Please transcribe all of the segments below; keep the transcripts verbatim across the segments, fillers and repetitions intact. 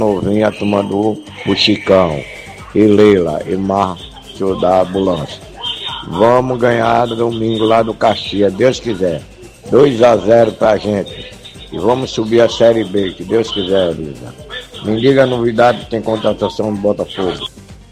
Novinha, a turma do o Chicão, e Leila, e Márcio da ambulância. Vamos ganhar domingo lá do Caxias, Deus quiser. dois a zero pra gente. E vamos subir a Série B, que Deus quiser, Elisa. Me diga a novidade, tem contratação do Botafogo.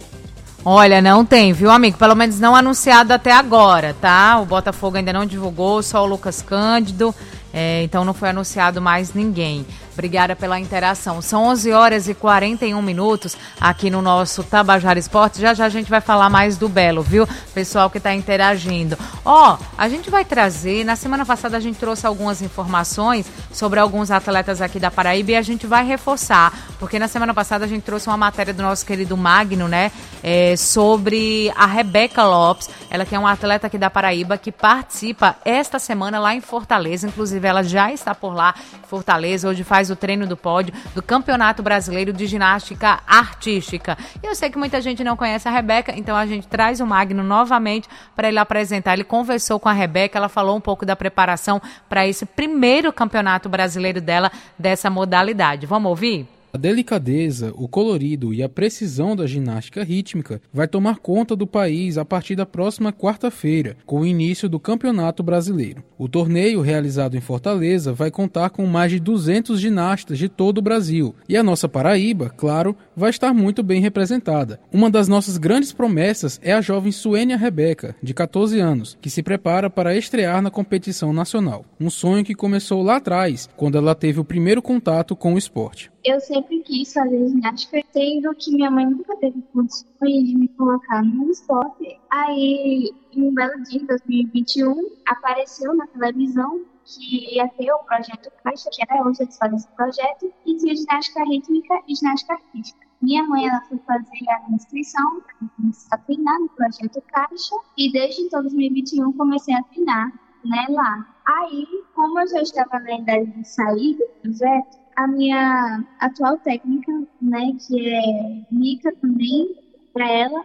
Olha, não tem, viu, amigo? Pelo menos não anunciado até agora, tá? O Botafogo ainda não divulgou, só o Lucas Cândido. É, então não foi anunciado mais ninguém. Obrigada pela interação. São onze horas e quarenta e um minutos aqui no nosso Tabajara Esportes. Já já a gente vai falar mais do Belo, viu? Pessoal que está interagindo. Ó, oh, a gente vai trazer, na semana passada a gente trouxe algumas informações sobre alguns atletas aqui da Paraíba e a gente vai reforçar, porque na semana passada a gente trouxe uma matéria do nosso querido Magno, né? É, sobre a Rebeca Lopes, ela que é uma atleta aqui da Paraíba que participa esta semana lá em Fortaleza, inclusive ela já está por lá em Fortaleza, hoje faz o treino do pódio do Campeonato Brasileiro de Ginástica Artística. E eu sei que muita gente não conhece a Rebeca, então a gente traz o Magno novamente para ele apresentar. Ele conversou com a Rebeca, ela falou um pouco da preparação para esse primeiro Campeonato Brasileiro dela, dessa modalidade. Vamos ouvir? A delicadeza, o colorido e a precisão da ginástica rítmica vai tomar conta do país a partir da próxima quarta-feira, com o início do Campeonato Brasileiro. O torneio, realizado em Fortaleza, vai contar com mais de duzentos ginastas de todo o Brasil. E a nossa Paraíba, claro, vai estar muito bem representada. Uma das nossas grandes promessas é a jovem Suênia Rebeca, de catorze anos, que se prepara para estrear na competição nacional. Um sonho que começou lá atrás, quando ela teve o primeiro contato com o esporte. Eu sempre quis fazer ginástica, sendo que minha mãe nunca teve condições de me colocar no esporte. Aí, em um belo dia, em dois mil e vinte e um, apareceu na televisão que ia ter o projeto Caixa, que era onde eles fazem esse projeto, e tinha ginástica rítmica e ginástica artística. Minha mãe, ela foi fazer a inscrição para começar a treinar no projeto Caixa, e desde então, dois mil e vinte e um, comecei a treinar, né, lá. Aí, como eu já estava na idade de sair do projeto, a minha atual técnica, né, que é Mica também, para ela,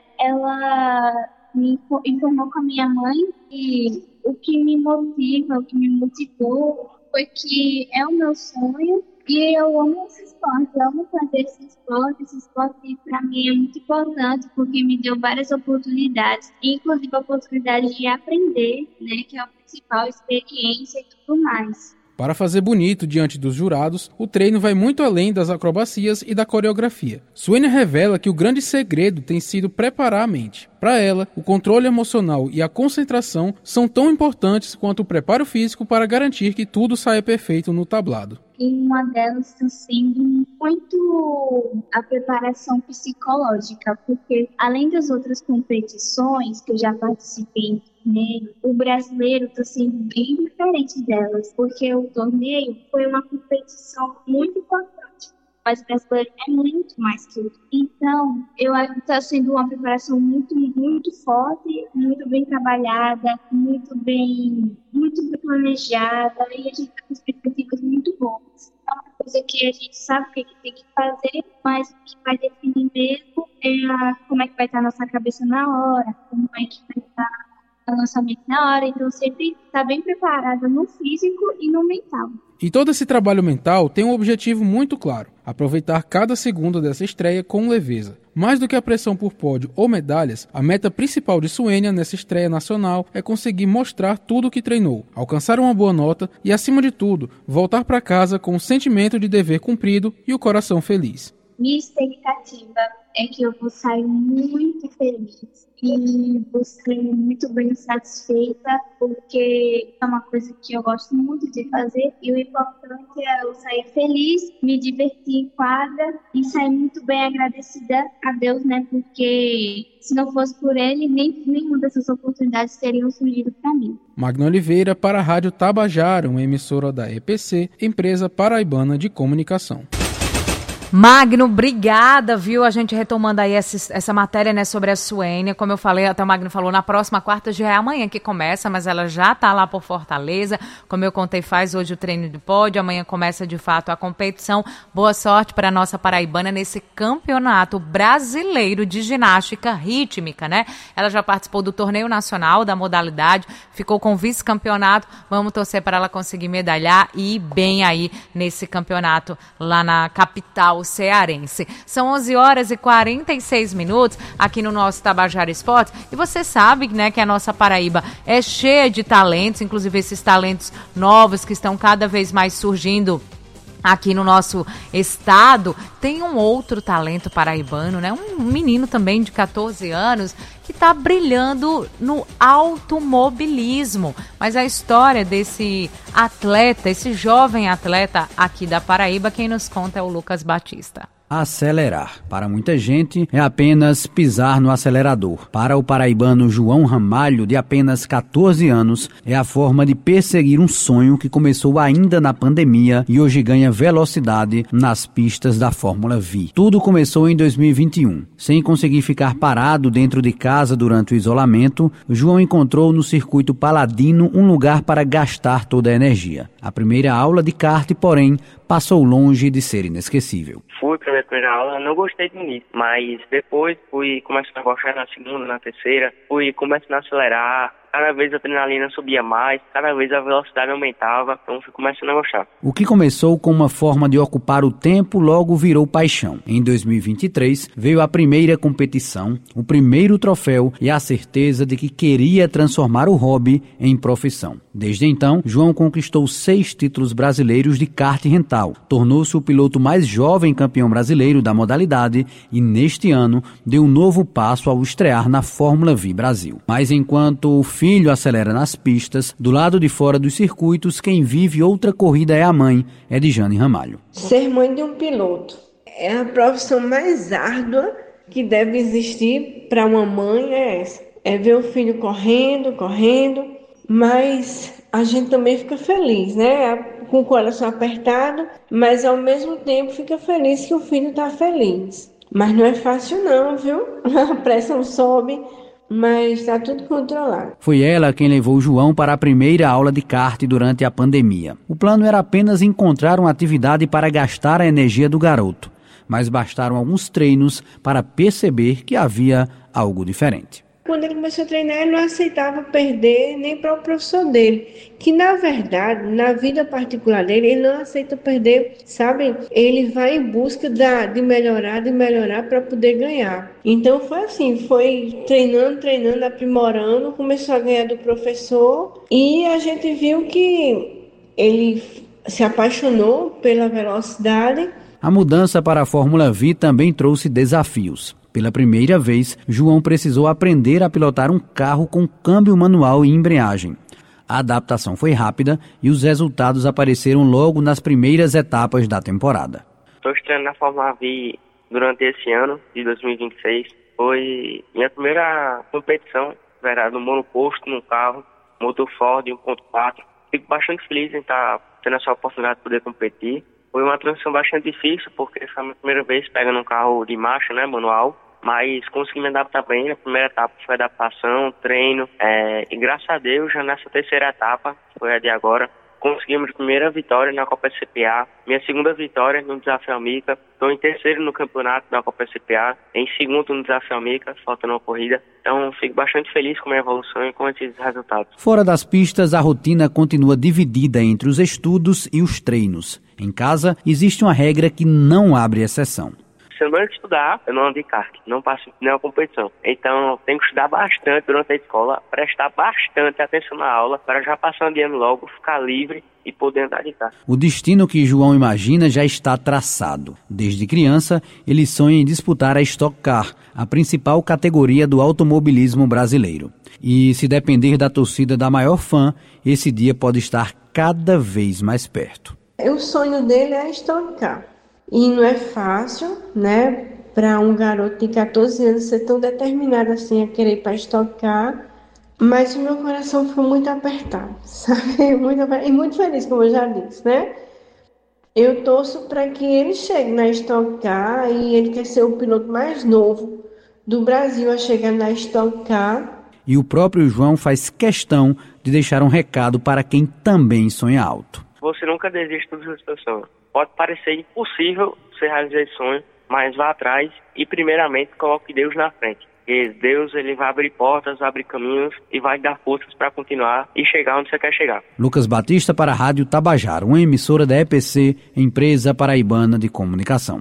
ela me informou com a minha mãe e o que me motiva, o que me motivou foi que é o meu sonho e eu amo esse esporte, eu amo fazer esse esporte, esse esporte para mim é muito importante porque me deu várias oportunidades, inclusive a oportunidade de aprender, né, que é a principal experiência e tudo mais. Para fazer bonito diante dos jurados, o treino vai muito além das acrobacias e da coreografia. Suênia revela que o grande segredo tem sido preparar a mente. Para ela, o controle emocional e a concentração são tão importantes quanto o preparo físico para garantir que tudo saia perfeito no tablado. E uma delas está sendo muito a preparação psicológica, porque além das outras competições que eu já participei em torneio, o brasileiro está sendo bem diferente delas, porque o torneio foi uma competição muito importante. Mas o brasileiro é muito mais que isso. Então, eu acho que está sendo uma preparação muito, muito forte, muito bem trabalhada, muito bem, muito bem planejada, e a gente está com expectativas muito boas. É uma coisa que a gente sabe o que tem que fazer, mas o que vai definir mesmo é a, como é que vai estar a nossa cabeça na hora, como é que vai estar o lançamento na hora. Então, sempre está bem preparada no físico e no mental. E todo esse trabalho mental tem um objetivo muito claro: aproveitar cada segundo dessa estreia com leveza. Mais do que a pressão por pódio ou medalhas, a meta principal de Suênia nessa estreia nacional é conseguir mostrar tudo o que treinou, alcançar uma boa nota e, acima de tudo, voltar para casa com o sentimento de dever cumprido e o coração feliz. Minha expectativa é que eu vou sair muito feliz e vou sair muito bem satisfeita, porque é uma coisa que eu gosto muito de fazer e o importante é eu sair feliz, me divertir em quadra e sair muito bem agradecida a Deus, né? Porque se não fosse por Ele, nem nenhuma dessas oportunidades teriam surgido para mim. Magno Oliveira para a Rádio Tabajara, uma emissora da E P C, Empresa Paraibana de Comunicação. Magno, obrigada, viu? A gente retomando aí essa, essa matéria, né, sobre a Suênia. Como eu falei, até o Magno falou, na próxima quarta já é amanhã que começa, mas ela já está lá por Fortaleza. Como eu contei, faz hoje o treino de pódio, amanhã começa de fato a competição. Boa sorte para a nossa paraibana nesse campeonato brasileiro de ginástica rítmica, né? Ela já participou do torneio nacional da modalidade, ficou com vice-campeonato. Vamos torcer para ela conseguir medalhar e ir bem aí nesse campeonato lá na capital cearense. São onze horas e quarenta e seis minutos aqui no nosso Tabajara Esportes. E você sabe, né, que a nossa Paraíba é cheia de talentos, inclusive esses talentos novos que estão cada vez mais surgindo aqui no nosso estado. Tem um outro talento paraibano, né? Um menino também de catorze anos que está brilhando no automobilismo. Mas a história desse atleta, esse jovem atleta aqui da Paraíba, quem nos conta é o Lucas Batista. Acelerar. Para muita gente, é apenas pisar no acelerador. Para o paraibano João Ramalho, de apenas catorze anos, é a forma de perseguir um sonho que começou ainda na pandemia e hoje ganha velocidade nas pistas da Fórmula V. Tudo começou em dois mil e vinte e um. Sem conseguir ficar parado dentro de casa durante o isolamento, João encontrou no circuito Paladino um lugar para gastar toda a energia. A primeira aula de kart, porém, passou longe de ser inesquecível. Fui para a minha primeira aula, não gostei do início, mas depois fui começando a gostar na segunda, na terceira, fui começando a acelerar, cada vez a adrenalina subia mais, cada vez a velocidade aumentava, então fui começando a gostar. O que começou com uma forma de ocupar o tempo logo virou paixão. Em dois mil e vinte e três veio a primeira competição, o primeiro troféu e a certeza de que queria transformar o hobby em profissão. Desde então, João conquistou seis títulos brasileiros de kart rental, tornou-se o piloto mais jovem campeão brasileiro da modalidade e neste ano deu um novo passo ao estrear na Fórmula V Brasil. Mas enquanto o filho acelera nas pistas, do lado de fora dos circuitos, quem vive outra corrida é a mãe, Edjane Ramalho. Ser mãe de um piloto é a profissão mais árdua que deve existir para uma mãe, é essa. É ver o filho correndo, correndo, mas a gente também fica feliz, né? Com o coração apertado, mas ao mesmo tempo fica feliz que o filho está feliz. Mas não é fácil não, viu? A pressão sobe, mas está tudo controlado. Foi ela quem levou João para a primeira aula de kart durante a pandemia. O plano era apenas encontrar uma atividade para gastar a energia do garoto, mas bastaram alguns treinos para perceber que havia algo diferente. Quando ele começou a treinar, ele não aceitava perder nem para o professor dele, que na verdade, na vida particular dele, ele não aceita perder, sabe? Ele vai em busca da, de melhorar, de melhorar para poder ganhar. Então foi assim, foi treinando, treinando, aprimorando, começou a ganhar do professor e a gente viu que ele se apaixonou pela velocidade. A mudança para a Fórmula V também trouxe desafios. Pela primeira vez, João precisou aprender a pilotar um carro com câmbio manual e embreagem. A adaptação foi rápida e os resultados apareceram logo nas primeiras etapas da temporada. Estou estreando na Fórmula V durante esse ano, de dois mil e vinte e seis. Foi minha primeira competição, era no monoposto, num carro, motor Ford um ponto quatro. Fico bastante feliz em estar tendo essa oportunidade de poder competir. Foi uma transição bastante difícil, porque foi a minha primeira vez pegando um carro de marcha, né, manual. Mas consegui me adaptar bem. A primeira etapa foi adaptação, treino. É, e graças a Deus, já nessa terceira etapa, foi a de agora, conseguimos a primeira vitória na Copa C P A. Minha segunda vitória no Desafio Amica. Estou em terceiro no campeonato da Copa C P A. Em segundo no Desafio Amica, faltando uma corrida. Então, fico bastante feliz com a minha evolução e com esses resultados. Fora das pistas, a rotina continua dividida entre os estudos e os treinos. Em casa, existe uma regra que não abre exceção. Se eu não estudar, eu não ando de kart, não passo em nenhuma competição. Então, tenho que estudar bastante durante a escola, prestar bastante atenção na aula, para já passar de ano logo, ficar livre e poder andar de kart. O destino que João imagina já está traçado. Desde criança, ele sonha em disputar a Stock Car, a principal categoria do automobilismo brasileiro. E se depender da torcida da maior fã, esse dia pode estar cada vez mais perto. O sonho dele é Stock Car. E não é fácil, né, para um garoto de catorze anos ser tão determinado assim a querer ir para Stock Car, mas o meu coração foi muito apertado, sabe? Muito apertado, e muito feliz, como eu já disse, né? Eu torço para que ele chegue na Stock Car e ele quer ser o piloto mais novo do Brasil a chegar na Stock Car. E o próprio João faz questão de deixar um recado para quem também sonha alto. Você nunca desiste das pessoas. Pode parecer impossível você realizar esse sonho, mas vá atrás e, primeiramente, coloque Deus na frente. E Deus, ele vai abrir portas, abrir caminhos e vai dar forças para continuar e chegar onde você quer chegar. Lucas Batista para a Rádio Tabajara, uma emissora da E P C, Empresa Paraibana de Comunicação.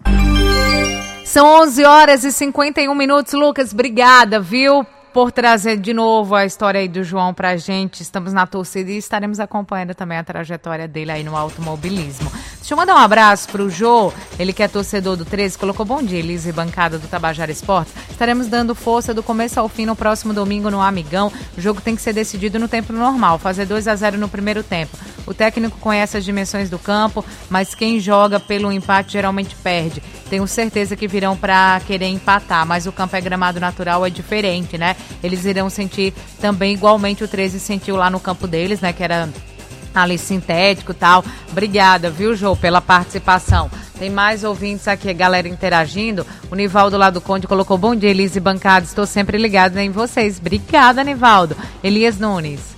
São onze horas e cinquenta e um minutos. Lucas, obrigada, viu, por trazer de novo a história aí do João pra gente. Estamos na torcida e estaremos acompanhando também a trajetória dele aí no automobilismo. Deixa eu mandar um abraço pro Jô, ele que é torcedor do treze, colocou bom dia, Elise e bancada do Tabajara Esportes. Estaremos dando força do começo ao fim no próximo domingo no Amigão. O jogo tem que ser decidido no tempo normal, fazer dois a zero no primeiro tempo. O técnico conhece as dimensões do campo, mas quem joga pelo empate geralmente perde. Tenho certeza que virão para querer empatar, mas o campo é gramado natural, é diferente, né? Eles irão sentir também igualmente o treze sentiu lá no campo deles, né? Que era ali sintético e tal. Obrigada, viu, Jô, pela participação. Tem mais ouvintes aqui, galera interagindo. O Nivaldo lá do Conde colocou bom dia, Elise e bancada. Estou sempre ligado em vocês. Obrigada, Nivaldo. Elias Nunes.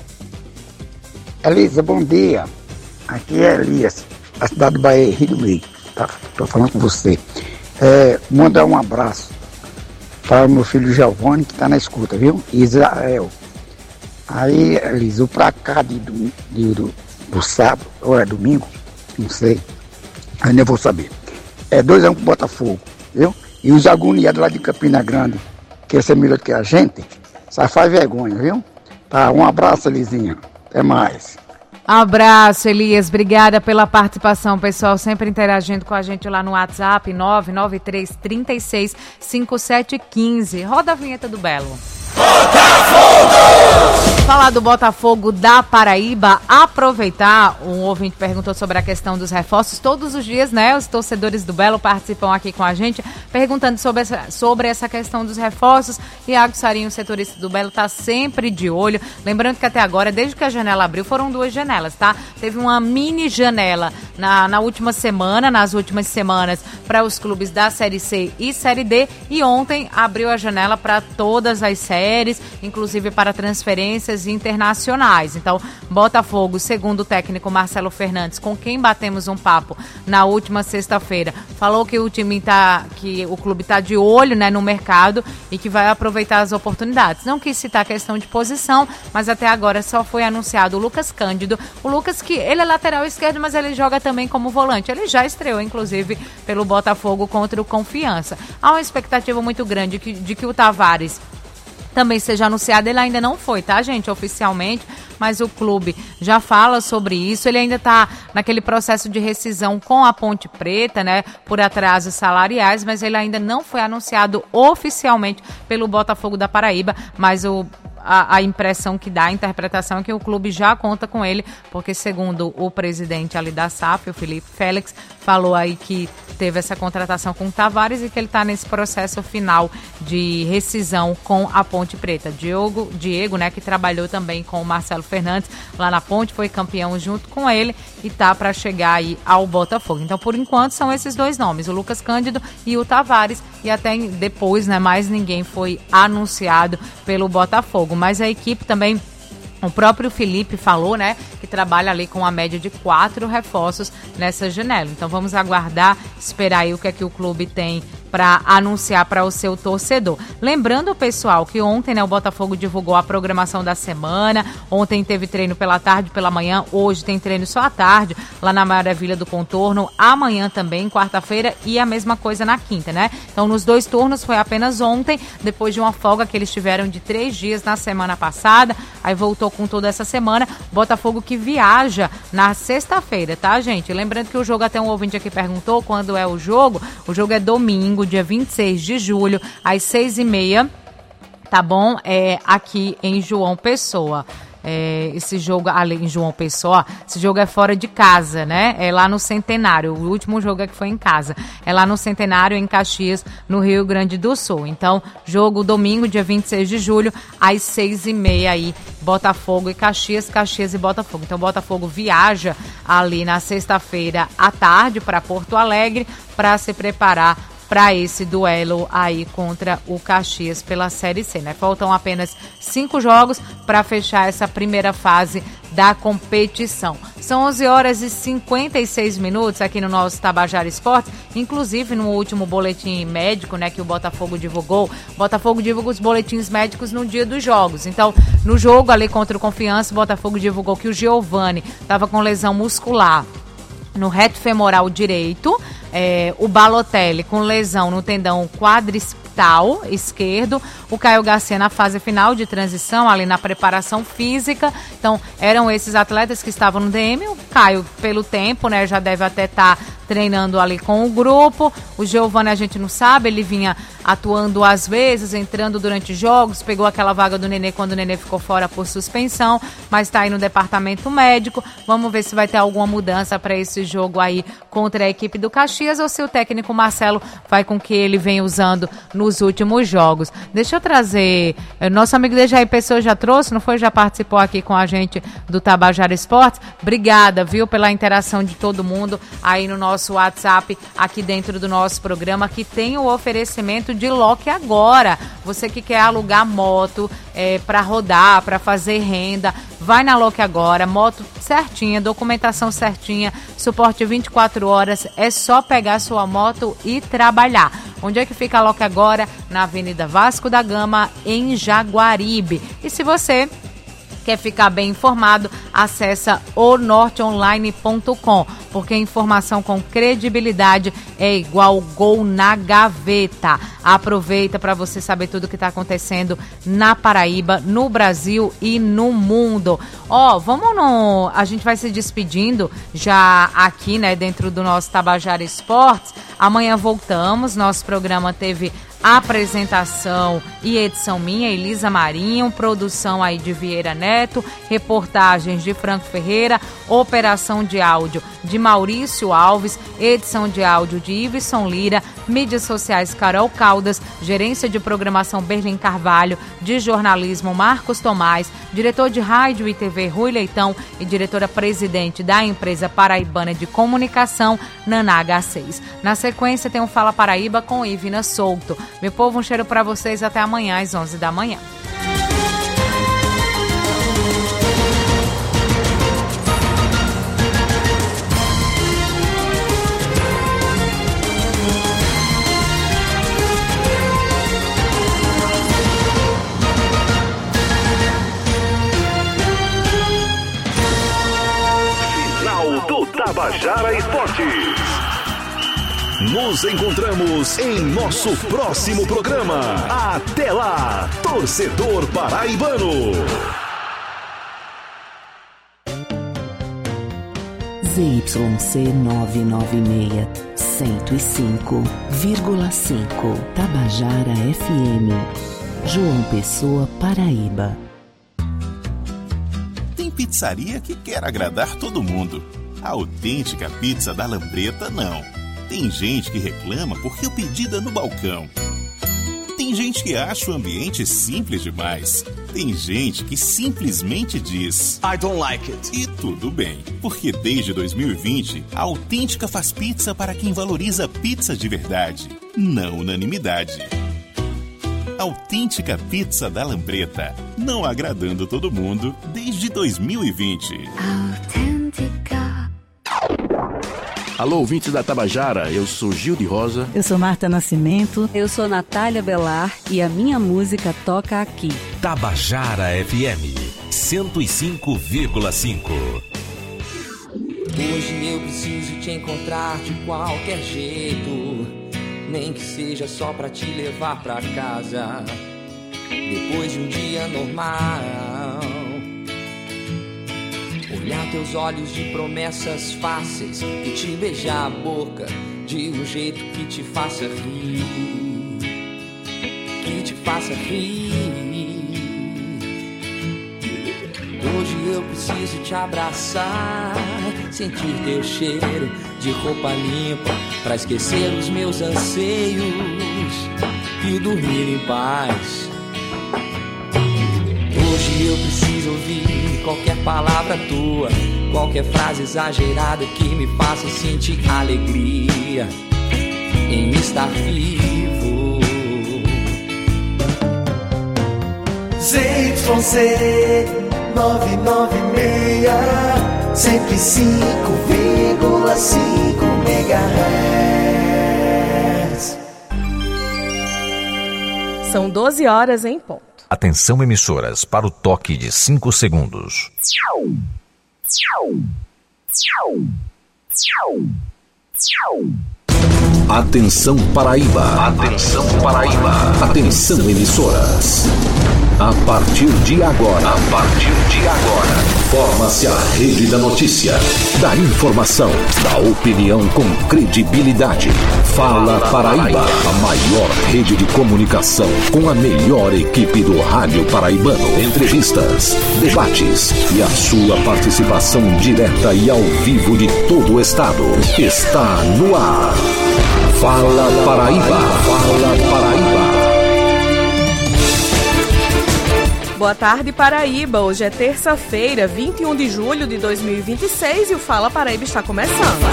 Elisa, bom dia. Aqui é Elias, a cidade do Bahia, Rio do Meio. Tá, tô falando com você. É, mandar um abraço para o meu filho Giovanni, que está na escuta, viu? Israel. Aí, Elisa, o pra cá de, de, de, do, do sábado, ou é domingo, não sei, ainda eu vou saber. É dois a um pro Botafogo, viu? E os agoniados lá de Campina Grande, que esse é melhor que a gente, só faz vergonha, viu? Tá, um abraço, Elisinha. Até mais. Abraço, Elias. Obrigada pela participação, pessoal. Sempre interagindo com a gente lá no WhatsApp, nove nove três, trinta e seis, cinquenta e sete quinze. Roda a vinheta do Belo. Botafogo! Falar do Botafogo da Paraíba, aproveitar, um ouvinte perguntou sobre a questão dos reforços. Todos os dias, né, os torcedores do Belo participam aqui com a gente, perguntando sobre essa, sobre essa questão dos reforços. Iago Sarinho, setorista do Belo, está sempre de olho. Lembrando que até agora, desde que a janela abriu, foram duas janelas, tá? Teve uma mini janela na, na última semana, nas últimas semanas, para os clubes da Série C e Série D, e ontem abriu a janela para todas as séries, inclusive para transferências internacionais. Então, Botafogo, segundo o técnico Marcelo Fernandes, com quem batemos um papo na última sexta-feira, falou que o time tá, que o clube está de olho, né, no mercado e que vai aproveitar as oportunidades. Não quis citar a questão de posição, mas até agora só foi anunciado o Lucas Cândido. O Lucas, que ele é lateral esquerdo, mas ele joga também como volante. Ele já estreou, inclusive, pelo Botafogo contra o Confiança. Há uma expectativa muito grande de que, de que o Tavares também seja anunciado. Ele ainda não foi, tá, gente, oficialmente, mas o clube já fala sobre isso. Ele ainda está naquele processo de rescisão com a Ponte Preta, né, por atrasos salariais, mas ele ainda não foi anunciado oficialmente pelo Botafogo da Paraíba, mas o A, a impressão que dá, a interpretação é que o clube já conta com ele, porque segundo o presidente ali da S A F, o Felipe Félix, falou aí que teve essa contratação com o Tavares e que ele está nesse processo final de rescisão com a Ponte Preta. Diego, Diego, né, que trabalhou também com o Marcelo Fernandes lá na Ponte, foi campeão junto com ele e tá para chegar aí ao Botafogo. Então, por enquanto, são esses dois nomes, o Lucas Cândido e o Tavares, e até depois, né, mais ninguém foi anunciado pelo Botafogo. Mas a equipe também, o próprio Felipe falou, né, que trabalha ali com a média de quatro reforços nessa janela. Então vamos aguardar, esperar aí o que é que o clube tem para anunciar para o seu torcedor. Lembrando, pessoal, que ontem, né, o Botafogo divulgou a programação da semana. Ontem teve treino pela tarde, pela manhã. Hoje tem treino só à tarde, lá na Maravilha do Contorno. Amanhã também, quarta-feira, e a mesma coisa na quinta, né? Então, nos dois turnos foi apenas ontem, depois de uma folga que eles tiveram de três dias na semana passada. Aí voltou com toda essa semana. Botafogo que viaja na sexta-feira, tá, gente? Lembrando que o jogo, até um ouvinte aqui perguntou quando é o jogo. O jogo é domingo, dia vinte e seis de julho, às seis e meia, tá bom? É aqui em João Pessoa. É, esse jogo ali em João Pessoa, esse jogo é fora de casa, né? É lá no Centenário. O último jogo é que foi em casa. É lá no Centenário, em Caxias, no Rio Grande do Sul. Então, jogo domingo, dia vinte e seis de julho, às seis e meia aí, Botafogo e Caxias, Caxias e Botafogo. Então, Botafogo viaja ali na sexta-feira à tarde para Porto Alegre para se preparar para esse duelo aí contra o Caxias pela Série C, né? Faltam apenas cinco jogos para fechar essa primeira fase da competição. São onze horas e cinquenta e seis minutos aqui no nosso Tabajara Esportes, inclusive no último boletim médico, né, que o Botafogo divulgou. O Botafogo divulga os boletins médicos no dia dos jogos. Então, no jogo ali contra o Confiança, o Botafogo divulgou que o Giovani estava com lesão muscular no reto femoral direito, é, o Balotelli com lesão no tendão quadriceps esquerdo, o Caio Garcia na fase final de transição, ali na preparação física. Então, eram esses atletas que estavam no D M. O Caio, pelo tempo, né, já deve até estar tá treinando ali com o grupo. O Giovani a gente não sabe, ele vinha atuando às vezes, entrando durante jogos, pegou aquela vaga do Nenê quando o Nenê ficou fora por suspensão, mas está aí no departamento médico. Vamos ver se vai ter alguma mudança para esse jogo aí contra a equipe do Caxias, ou se o técnico Marcelo vai com que ele vem usando nos últimos jogos. Deixa eu trazer, nosso amigo Dejair Pessoa já trouxe, não foi? Já participou aqui com a gente do Tabajara Esportes. Obrigada, viu, pela interação de todo mundo aí no nosso WhatsApp, aqui dentro do nosso programa, que tem o oferecimento de Loque Agora. Você que quer alugar moto é, para rodar, para fazer renda, vai na Loque Agora, moto certinha, documentação certinha, suporte vinte e quatro horas, é só pegar sua moto e trabalhar. Onde é que fica a Loque Agora? Na Avenida Vasco da Gama, em Jaguaribe. E se você quer ficar bem informado, acessa o norte online ponto com, porque informação com credibilidade é igual gol na gaveta. Aproveita para você saber tudo o que está acontecendo na Paraíba, no Brasil e no mundo. Ó, oh, vamos no... A gente vai se despedindo já aqui, né, dentro do nosso Tabajara Esportes. Amanhã voltamos, nosso programa teve apresentação e edição minha, Elisa Marinho, produção aí de Vieira Neto, reportagens de Franco Ferreira, operação de áudio de Maurício Alves, edição de áudio de Iveson Lira, mídias sociais Carol Caldas, gerência de programação Berlim Carvalho, de jornalismo Marcos Tomás, diretor de rádio e T V Rui Leitão e diretora-presidente da empresa paraibana de comunicação Naná H seis. Na sequência tem um Fala Paraíba com Ivina Souto. Meu povo, um cheiro para vocês, até amanhã às onze da manhã. Final do Tabajara Esportes. Nos encontramos em nosso próximo programa. Até lá, torcedor paraibano. Z Y C novecentos e noventa e seis, cento e cinco vírgula cinco, Tabajara F M, João Pessoa, Paraíba. Tem pizzaria que quer agradar todo mundo. A autêntica pizza da Lambreta, não. Tem gente que reclama porque o pedido é no balcão. Tem gente que acha o ambiente simples demais. Tem gente que simplesmente diz I don't like it. E tudo bem, porque desde dois mil e vinte, a Autêntica faz pizza para quem valoriza pizza de verdade, não unanimidade. Autêntica Pizza da Lambreta, não agradando todo mundo desde dois mil e vinte. Autêntica. Alô, ouvintes da Tabajara, eu sou Gil de Rosa. Eu sou Marta Nascimento. Eu sou Natália Belar e a minha música toca aqui. Tabajara F M, cento e cinco vírgula cinco. Hoje eu preciso te encontrar de qualquer jeito, nem que seja só pra te levar pra casa, depois de um dia normal. Olhar teus olhos de promessas fáceis e te beijar a boca de um jeito que te faça rir, que te faça rir. Hoje eu preciso te abraçar, sentir teu cheiro de roupa limpa pra esquecer os meus anseios e dormir em paz. Hoje eu preciso ouvir qualquer palavra tua, qualquer frase exagerada que me faça sentir alegria. em estar vivo. Z Y C nove nove seis, cento e cinco vírgula cinco megahertz. São doze horas em ponto. Atenção, emissoras, para o toque de cinco segundos. Atenção, Paraíba. Atenção, Paraíba. Atenção, emissoras. A partir de agora, a partir de agora, forma-se a Rede da Notícia, da informação, da opinião com credibilidade. Fala Paraíba, a maior rede de comunicação com a melhor equipe do rádio paraibano. Entrevistas, debates e a sua participação direta e ao vivo de todo o estado. Está no ar. Fala Paraíba, Fala Paraíba. Boa tarde, Paraíba. Hoje é terça-feira, vinte e um de julho de dois mil e vinte e seis e o Fala Paraíba está começando.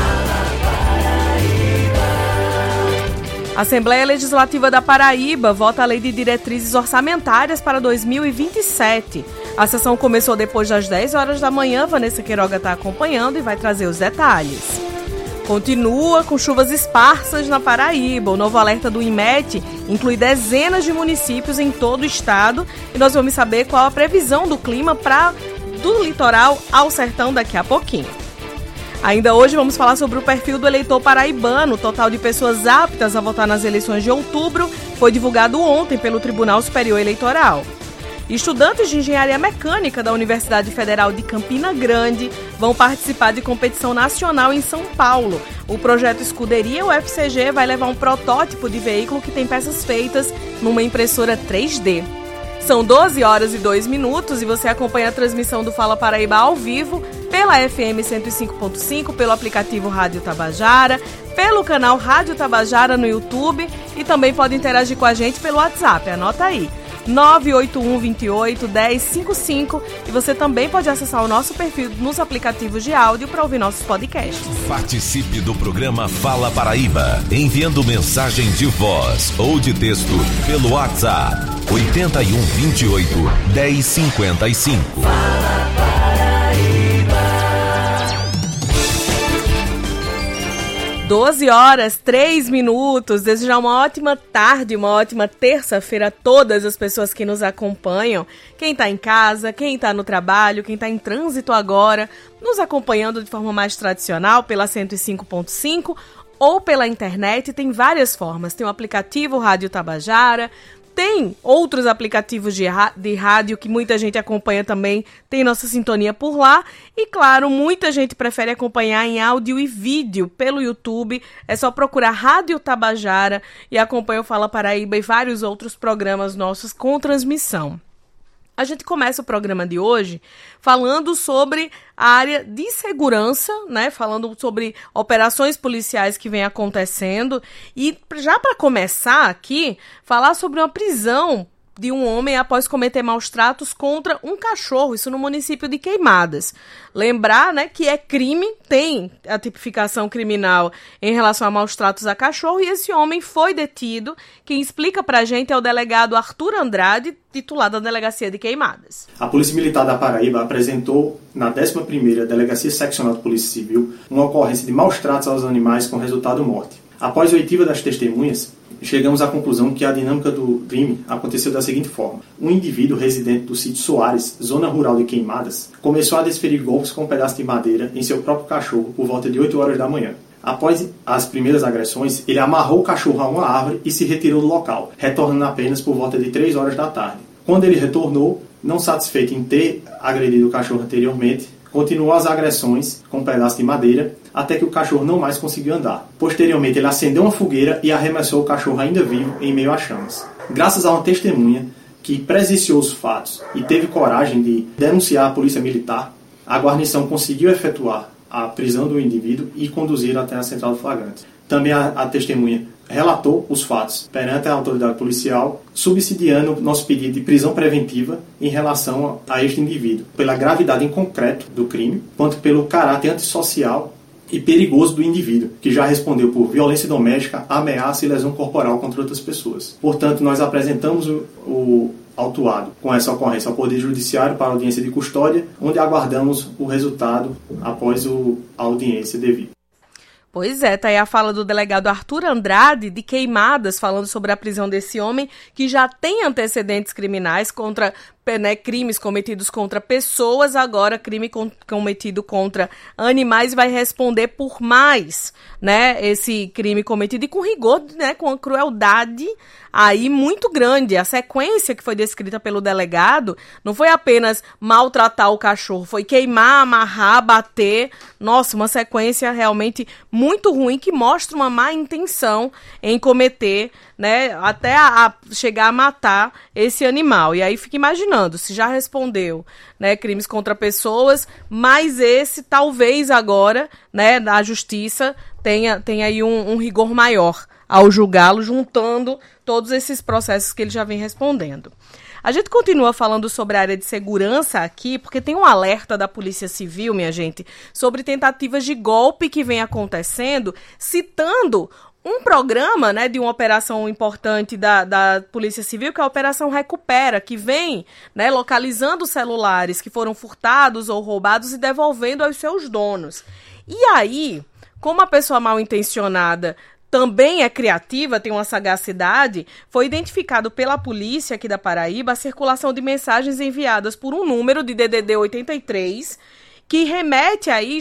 A Assembleia Legislativa da Paraíba vota a Lei de Diretrizes Orçamentárias para dois mil e vinte e sete. A sessão começou depois das dez horas da manhã. Vanessa Queiroga está acompanhando e vai trazer os detalhes. Continua com chuvas esparsas na Paraíba. O novo alerta do INMET inclui dezenas de municípios em todo o estado e nós vamos saber qual a previsão do clima para do litoral ao sertão daqui a pouquinho. Ainda hoje vamos falar sobre o perfil do eleitor paraibano. O total de pessoas aptas a votar nas eleições de outubro foi divulgado ontem pelo Tribunal Superior Eleitoral. Estudantes de engenharia mecânica da Universidade Federal de Campina Grande vão participar de competição nacional em São Paulo. O projeto Escuderia U F C G vai levar um protótipo de veículo que tem peças feitas numa impressora três D. São doze horas e dois minutos e você acompanha a transmissão do Fala Paraíba ao vivo pela F M cento e cinco ponto cinco, pelo aplicativo Rádio Tabajara, pelo canal Rádio Tabajara no YouTube e também pode interagir com a gente pelo WhatsApp. Anota aí. nove oito um, dois oito, um zero cinco cinco e você também pode acessar o nosso perfil nos aplicativos de áudio para ouvir nossos podcasts. Participe do programa Fala Paraíba, enviando mensagem de voz ou de texto pelo WhatsApp oito um, dois oito, um zero cinco cinco. Fala Paraíba. doze horas, três minutos. Desejar uma ótima tarde, uma ótima terça-feira a todas as pessoas que nos acompanham. Quem está em casa, quem está no trabalho, quem está em trânsito agora, nos acompanhando de forma mais tradicional pela cento e cinco ponto cinco ou pela internet. Tem várias formas. Tem o aplicativo Rádio Tabajara, tem outros aplicativos de, de rádio que muita gente acompanha também, tem nossa sintonia por lá. E claro, muita gente prefere acompanhar em áudio e vídeo pelo YouTube. É só procurar Rádio Tabajara e acompanha o Fala Paraíba e vários outros programas nossos com transmissão. A gente começa o programa de hoje falando sobre a área de segurança, né? Falando sobre operações policiais que vem acontecendo. E já para começar aqui, falar sobre uma prisão de um homem após cometer maus tratos contra um cachorro, isso no município de Queimadas. Lembrar, né, que é crime, tem a tipificação criminal em relação a maus tratos a cachorro, e esse homem foi detido. Quem explica pra gente é o delegado Arthur Andrade, titular da Delegacia de Queimadas. A Polícia Militar da Paraíba apresentou na décima primeira Delegacia Seccional de Polícia Civil uma ocorrência de maus tratos aos animais com resultado morte. Após a oitiva das testemunhas, chegamos à conclusão que a dinâmica do crime aconteceu da seguinte forma. Um indivíduo residente do sítio Soares, zona rural de Queimadas, começou a desferir golpes com um pedaço de madeira em seu próprio cachorro por volta de oito horas da manhã. Após as primeiras agressões, ele amarrou o cachorro a uma árvore e se retirou do local, retornando apenas por volta de três horas da tarde. Quando ele retornou, não satisfeito em ter agredido o cachorro anteriormente, continuou as agressões com um pedaço de madeira até que o cachorro não mais conseguiu andar. Posteriormente, ele acendeu uma fogueira e arremessou o cachorro ainda vivo em meio às chamas. Graças a uma testemunha que presenciou os fatos e teve coragem de denunciar a polícia militar, a guarnição conseguiu efetuar a prisão do indivíduo e conduzir até a central de flagrante. Também a, a testemunha relatou os fatos perante a autoridade policial, subsidiando nosso pedido de prisão preventiva em relação a, a este indivíduo, pela gravidade em concreto do crime, quanto pelo caráter antissocial e perigoso do indivíduo, que já respondeu por violência doméstica, ameaça e lesão corporal contra outras pessoas. Portanto, nós apresentamos o, o autuado com essa ocorrência ao Poder Judiciário para audiência de custódia, onde aguardamos o resultado após o, a audiência devida. Pois é, tá aí a fala do delegado Arthur Andrade, de Queimadas, falando sobre a prisão desse homem que já tem antecedentes criminais contra, né, crimes cometidos contra pessoas, agora crime com, cometido contra animais, vai responder por mais, né, esse crime cometido e com rigor, né, com a crueldade aí muito grande. A sequência que foi descrita pelo delegado não foi apenas maltratar o cachorro, foi queimar, amarrar, bater. Nossa, uma sequência realmente muito ruim que mostra uma má intenção em cometer, né, até a, a chegar a matar esse animal. E aí fica imaginando, se já respondeu, né, crimes contra pessoas, mas esse talvez agora, né, a justiça tenha, tenha aí um, um rigor maior ao julgá-lo, juntando todos esses processos que ele já vem respondendo. A gente continua falando sobre a área de segurança aqui, porque tem um alerta da Polícia Civil, minha gente, sobre tentativas de golpe que vem acontecendo, citando um programa, né, de uma operação importante da, da Polícia Civil, que é a Operação Recupera, que vem, né, localizando celulares que foram furtados ou roubados e devolvendo aos seus donos. E aí, como a pessoa mal intencionada também é criativa, tem uma sagacidade, foi identificado pela polícia aqui da Paraíba a circulação de mensagens enviadas por um número de D D D oitenta e três, que remete aí,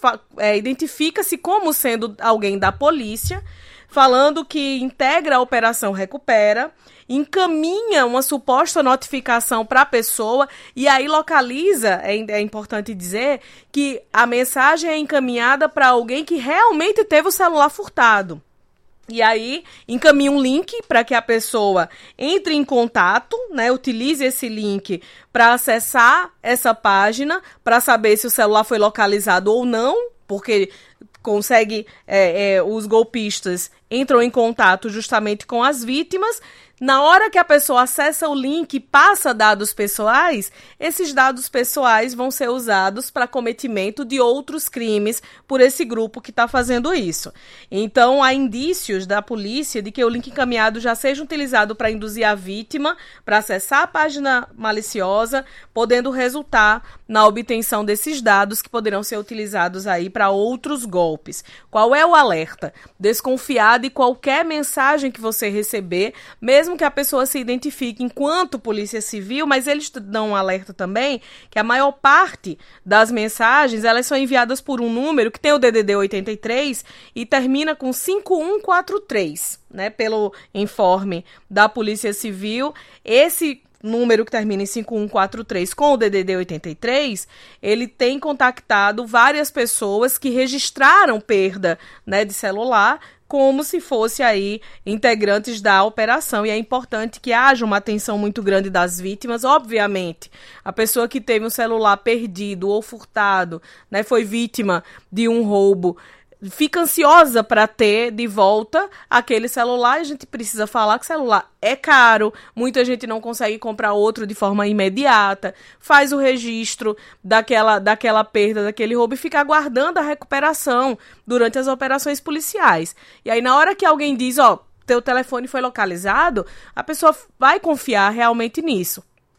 é, identifica-se como sendo alguém da polícia, falando que integra a Operação Recupera, encaminha uma suposta notificação para a pessoa e aí localiza, é, é importante dizer, que a mensagem é encaminhada para alguém que realmente teve o celular furtado. E aí, encaminha um link para que a pessoa entre em contato, né, utilize esse link para acessar essa página, para saber se o celular foi localizado ou não, porque consegue, é, é, os golpistas entram em contato justamente com as vítimas. Na hora que a pessoa acessa o link e passa dados pessoais, esses dados pessoais vão ser usados para cometimento de outros crimes por esse grupo que está fazendo isso. Então, há indícios da polícia de que o link encaminhado já seja utilizado para induzir a vítima para acessar a página maliciosa, podendo resultar na obtenção desses dados que poderão ser utilizados aí para outros golpes. Qual é o alerta? Desconfiar de qualquer mensagem que você receber, mesmo Mesmo que a pessoa se identifique enquanto Polícia Civil, mas eles dão um alerta também que a maior parte das mensagens, elas são enviadas por um número que tem o D D D oitenta e três e termina com cinco um quatro três, né, pelo informe da Polícia Civil. Esse número que termina em cinco um quatro três com o D D D oitenta e três, ele tem contactado várias pessoas que registraram perda, né, de celular, como se fosse aí integrantes da operação. E é importante que haja uma atenção muito grande das vítimas. Obviamente, a pessoa que teve um celular perdido ou furtado, né, foi vítima de um roubo, fica ansiosa para ter de volta aquele celular. A gente precisa falar que celular é caro, muita gente não consegue comprar outro de forma imediata, faz o registro daquela, daquela perda, daquele roubo e fica aguardando a recuperação durante as operações policiais. E aí, na hora que alguém diz, ó, teu telefone foi localizado, a pessoa vai confiar realmente nisso.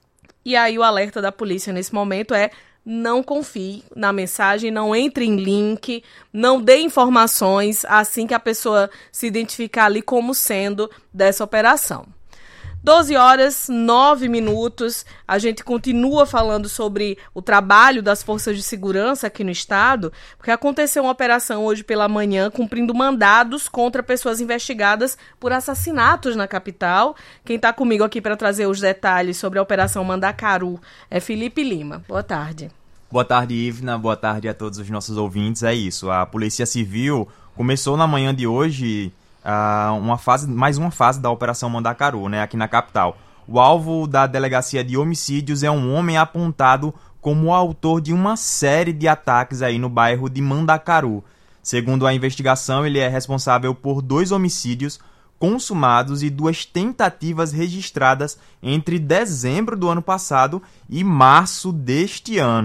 E aí o alerta da polícia nesse momento é: não confie na mensagem, não entre em link, não dê informações assim que a pessoa se identificar ali como sendo dessa operação. doze horas, nove minutos, a gente continua falando sobre o trabalho das forças de segurança aqui no estado, porque aconteceu uma operação hoje pela manhã cumprindo mandados contra pessoas investigadas por assassinatos na capital. Quem está comigo aqui para trazer os detalhes sobre a Operação Mandacaru é Felipe Lima. Boa tarde. Boa tarde, Ivna. Boa tarde a todos os nossos ouvintes. É isso, a Polícia Civil começou na manhã de hoje uh, uma fase, mais uma fase da Operação Mandacaru, né, aqui na capital. O alvo da Delegacia de Homicídios é um homem apontado como o autor de uma série de ataques aí no bairro de Mandacaru. Segundo a investigação, ele é responsável por dois homicídios consumados e duas tentativas registradas entre dezembro do ano passado e março deste ano.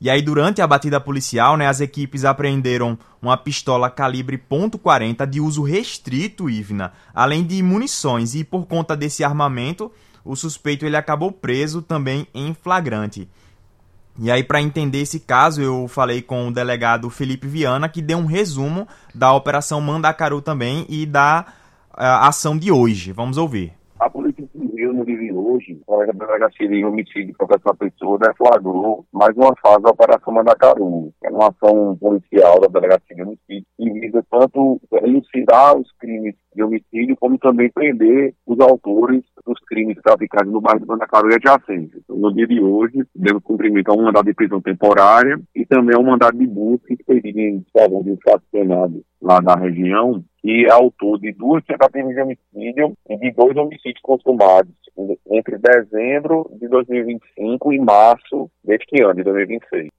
E aí, durante a batida policial, né, as equipes apreenderam uma pistola calibre ponto quarenta de uso restrito, Ivna, além de munições. E por conta desse armamento, o suspeito ele acabou preso também em flagrante. E aí, para entender esse caso, eu falei com o delegado Felipe Viana, que deu um resumo da Operação Mandacaru também e da uh, ação de hoje. Vamos ouvir. A Polícia Civil, no dia de hoje, a Delegacia de Homicídio contra essa pessoa, deflagrou mais uma fase da Operação Mandacaru, que é uma ação policial da Delegacia de Homicídio, que visa tanto elucidar os crimes de homicídio, como também prender os autores dos crimes praticados no bairro de Mandacaru e adjacências. Então, no dia de hoje, demos cumprimento a um mandado de prisão temporária e também a um mandado de busca expedido em favor de um faccionado lá da região, que é autor de duas tentativas de homicídio e de dois homicídios consumados entre dezembro de dois mil e vinte e cinco e março deste ano, de dois mil e vinte e seis.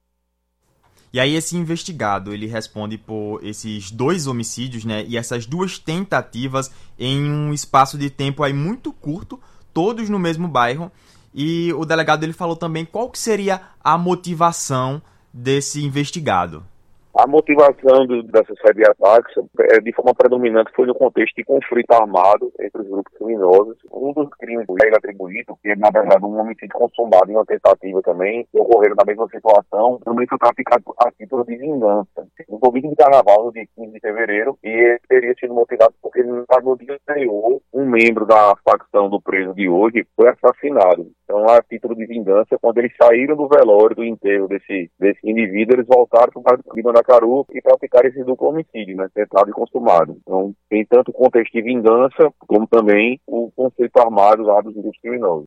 E aí esse investigado, ele responde por esses dois homicídios, né, e essas duas tentativas em um espaço de tempo aí muito curto, todos no mesmo bairro. E o delegado ele falou também qual que seria a motivação desse investigado. A motivação do, dessa série de ataques, é, de forma predominante, foi no contexto de conflito armado entre os grupos criminosos. Um dos crimes que ele atribuído, que é, na verdade, um homicídio consumado em uma tentativa também, que ocorreram na mesma situação, também foi praticado a título de vingança. No domingo de carnaval, no dia quinze de fevereiro, e ele teria sido motivado porque no dia anterior, um membro da facção do preso de hoje foi assassinado. Então, a título de vingança, quando eles saíram do velório, do enterro desse, desse indivíduo, eles voltaram para o bairro de Mandacaru e praticaram esse duplo homicídio, né, tentado e consumado. Então, tem tanto o contexto de vingança, como também o conceito armado lá dos grupos criminosos.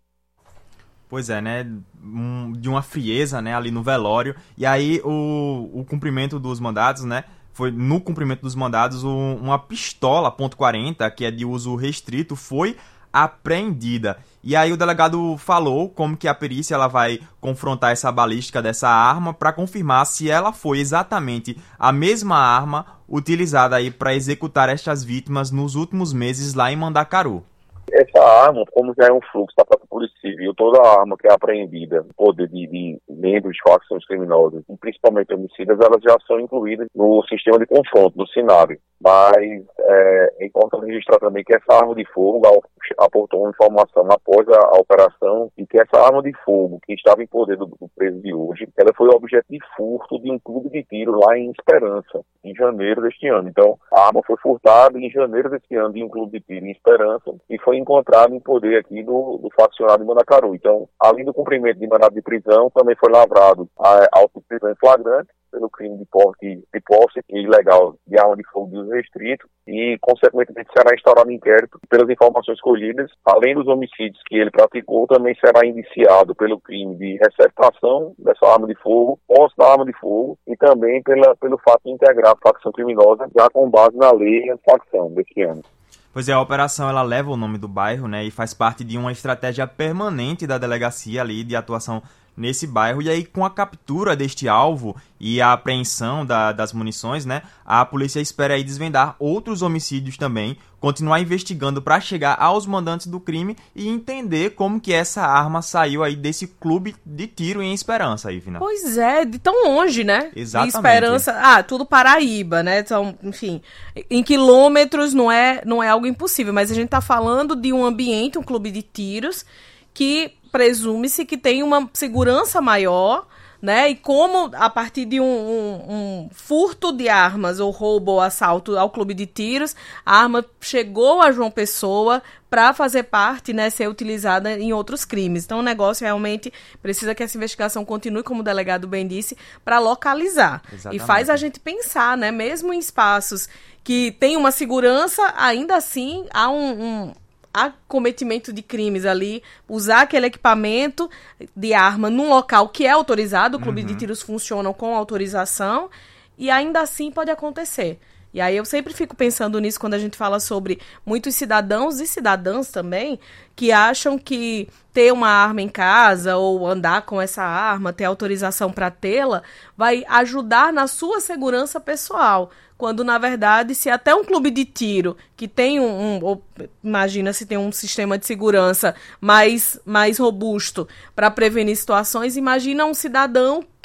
Pois é, né, um, de uma frieza, né, ali no velório. E aí, o, o cumprimento dos mandados, né, foi no cumprimento dos mandados, um, uma pistola ponto quarenta, que é de uso restrito, foi apreendida. E aí o delegado falou como que a perícia ela vai confrontar essa balística dessa arma para confirmar se ela foi exatamente a mesma arma utilizada aí para executar estas vítimas nos últimos meses lá em Mandacaru. Essa arma, como já é um fluxo da própria Polícia Civil, toda a arma que é apreendida, poder de, de membros de facções criminosas, e principalmente homicidas, elas já são incluídas no sistema de confronto, no cenário. Mas é, é importante registrar também que essa arma de fogo aportou uma informação após a, a operação e que essa arma de fogo que estava em poder do, do preso de hoje, ela foi objeto de furto de um clube de tiro lá em Esperança, em janeiro deste ano. Então, a arma foi furtada em janeiro deste ano de um clube de tiro em Esperança e foi encontrada em poder aqui do, do faccionado de Mandacaru. Então, além do cumprimento de mandado de prisão, também foi lavrado a auto de prisão em flagrante pelo crime de porte de posse ilegal de arma de fogo de uso restrito e, consequentemente, será instaurado inquérito pelas informações colhidas. Além dos homicídios que ele praticou, também será indiciado pelo crime de receptação dessa arma de fogo, posse da arma de fogo e também pela, pelo fato de integrar a facção criminosa já com base na lei antifacção deste ano. Pois é, a operação ela leva o nome do bairro, né, e faz parte de uma estratégia permanente da delegacia ali de atuação nesse bairro. E aí, com a captura deste alvo e a apreensão da, das munições, né, a polícia espera aí desvendar outros homicídios também, continuar investigando para chegar aos mandantes do crime e entender como que essa arma saiu aí desse clube de tiro em Esperança, Ivna. Pois é, de tão longe, né? Exatamente. De Esperança, ah, tudo Paraíba, né? Então, enfim, em quilômetros não é, não é algo impossível, mas a gente tá falando de um ambiente, um clube de tiros, que presume-se que tem uma segurança maior, né? E como a partir de um, um, um furto de armas, ou roubo ou assalto ao clube de tiros, a arma chegou a João Pessoa para fazer parte, né, ser utilizada em outros crimes. Então o negócio realmente precisa que essa investigação continue, como o delegado bem disse, para localizar. Exatamente. E faz a gente pensar, né, mesmo em espaços que tem uma segurança, ainda assim há um... um acometimento de crimes ali, usar aquele equipamento de arma num local que é autorizado, o clube uhum. de tiros funcionam com autorização, e ainda assim pode acontecer. E aí eu sempre fico pensando nisso quando a gente fala sobre muitos cidadãos e cidadãs também, que acham que ter uma arma em casa ou andar com essa arma, ter autorização para tê-la, vai ajudar na sua segurança pessoal. Quando, na verdade, se até um clube de tiro que tem um, um ou, imagina se tem um sistema de segurança mais, mais robusto para prevenir situações, imagina um cidadão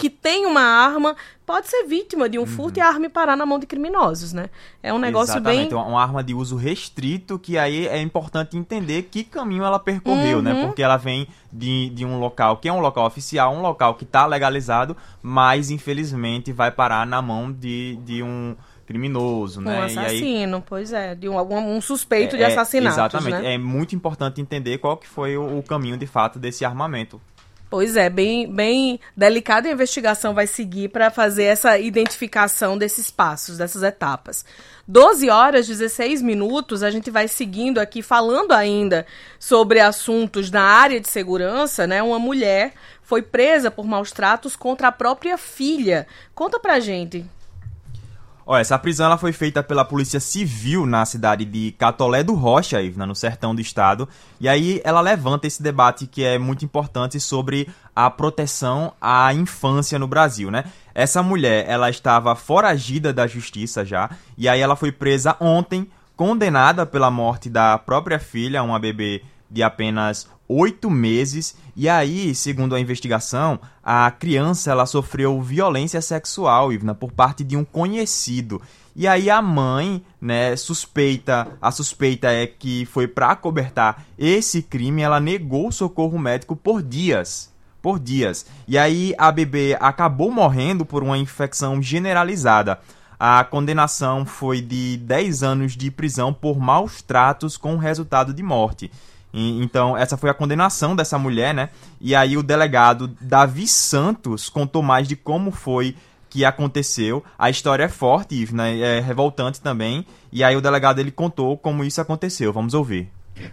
que tem uma arma pode ser vítima de um furto uhum. e a arma parar na mão de criminosos, né? É um negócio Exatamente, bem... uma arma de uso restrito, que aí é importante entender que caminho ela percorreu, uhum. né? Porque ela vem de, de um local que é um local oficial, um local que está legalizado, mas infelizmente vai parar na mão de, de um criminoso, um né? Um assassino, aí, pois é, de um, um suspeito é, de assassinato, exatamente, né? É muito importante entender qual que foi o, o caminho de fato desse armamento. Pois é, bem, bem delicada a investigação vai seguir para fazer essa identificação desses passos, dessas etapas. doze horas, dezesseis minutos, a gente vai seguindo aqui, falando ainda sobre assuntos na área de segurança, né? Uma mulher foi presa por maus tratos contra a própria filha. Conta pra gente. Olha, essa prisão ela foi feita pela Polícia Civil na cidade de Catolé do Rocha, Ivna, no sertão do estado. E aí ela levanta esse debate que é muito importante sobre a proteção à infância no Brasil, né? Essa mulher, ela estava foragida da justiça já, e aí ela foi presa ontem, condenada pela morte da própria filha, uma bebê de apenas oito meses, e aí, segundo a investigação, a criança ela sofreu violência sexual, Ivna, por parte de um conhecido. E aí a mãe, né, suspeita, a suspeita é que foi para acobertar esse crime, ela negou socorro médico por dias. Por dias. E aí a bebê acabou morrendo por uma infecção generalizada. A condenação foi de dez anos de prisão por maus tratos com resultado de morte. Então, essa foi a condenação dessa mulher, né? E aí o delegado Davi Santos contou mais de como foi que aconteceu. A história é forte, Ivna, é revoltante também. E aí o delegado ele contou como isso aconteceu. Vamos ouvir.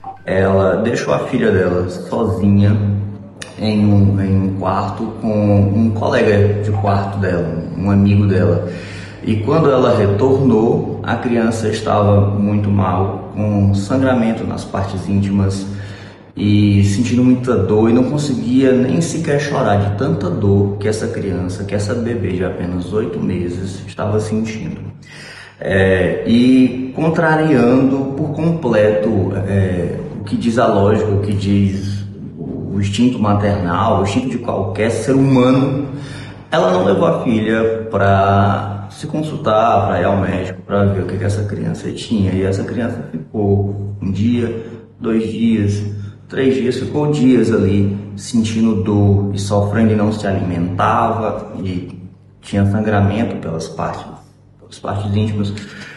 Ela deixou a filha dela sozinha em um, em um quarto com um colega de quarto dela, um amigo dela. E quando ela retornou, a criança estava muito mal, com sangramento nas partes íntimas e sentindo muita dor e não conseguia nem sequer chorar de tanta dor que essa criança, que essa bebê de apenas oito meses estava sentindo. É, e contrariando por completo é, o que diz a lógica, o que diz o instinto maternal, o instinto de qualquer ser humano, ela não levou a filha para se consultar, para ir ao médico, para ver o que, que essa criança tinha. E essa criança ficou um dia, dois dias, três dias, ficou dias ali sentindo dor e sofrendo e não se alimentava e tinha sangramento pelas partes, pelas partes íntimas.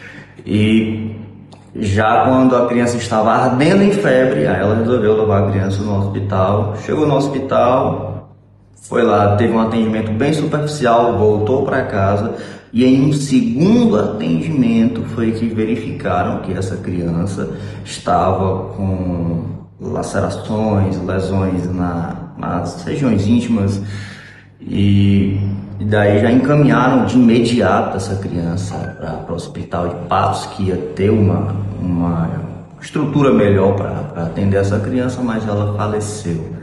E já quando a criança estava ardendo em febre, aí ela resolveu levar a criança no hospital. Chegou no hospital, foi lá, teve um atendimento bem superficial, voltou para casa. E em um segundo atendimento foi que verificaram que essa criança estava com lacerações, lesões na, nas regiões íntimas e, e daí já encaminharam de imediato essa criança para o hospital de Patos, que ia ter uma, uma estrutura melhor para atender essa criança, mas ela faleceu.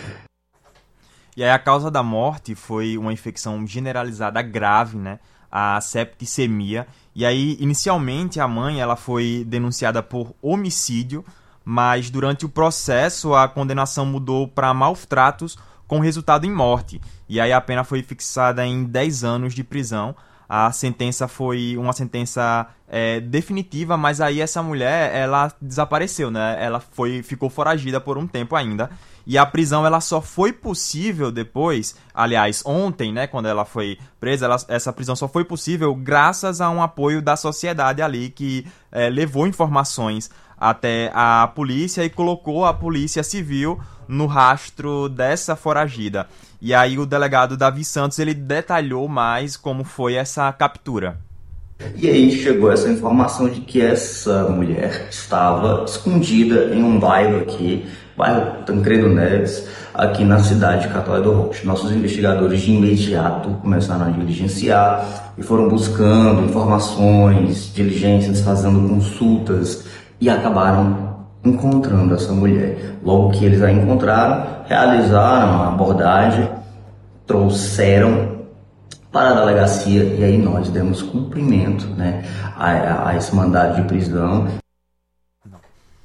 E aí a causa da morte foi uma infecção generalizada grave, né? A septicemia. E aí, inicialmente, a mãe ela foi denunciada por homicídio, mas durante o processo a condenação mudou para maus tratos com resultado em morte. E aí a pena foi fixada em dez anos de prisão. A sentença foi uma sentença é, definitiva, mas aí essa mulher ela desapareceu, né? Ela foi, ficou foragida por um tempo ainda. E a prisão ela só foi possível depois, aliás, ontem, né, quando ela foi presa, ela, essa prisão só foi possível graças a um apoio da sociedade ali, que é, levou informações até a polícia e colocou a polícia civil no rastro dessa foragida. E aí o delegado Davi Santos, ele detalhou mais como foi essa captura. E aí chegou essa informação de que essa mulher estava escondida em um bairro aqui, bairro Tancredo Neves, aqui na cidade de Catolé do Rocha. Nossos investigadores de imediato começaram a diligenciar e foram buscando informações, diligências, fazendo consultas e acabaram encontrando essa mulher. Logo que eles a encontraram, realizaram a abordagem, trouxeram para a delegacia e aí nós demos cumprimento, né, a, a esse mandado de prisão.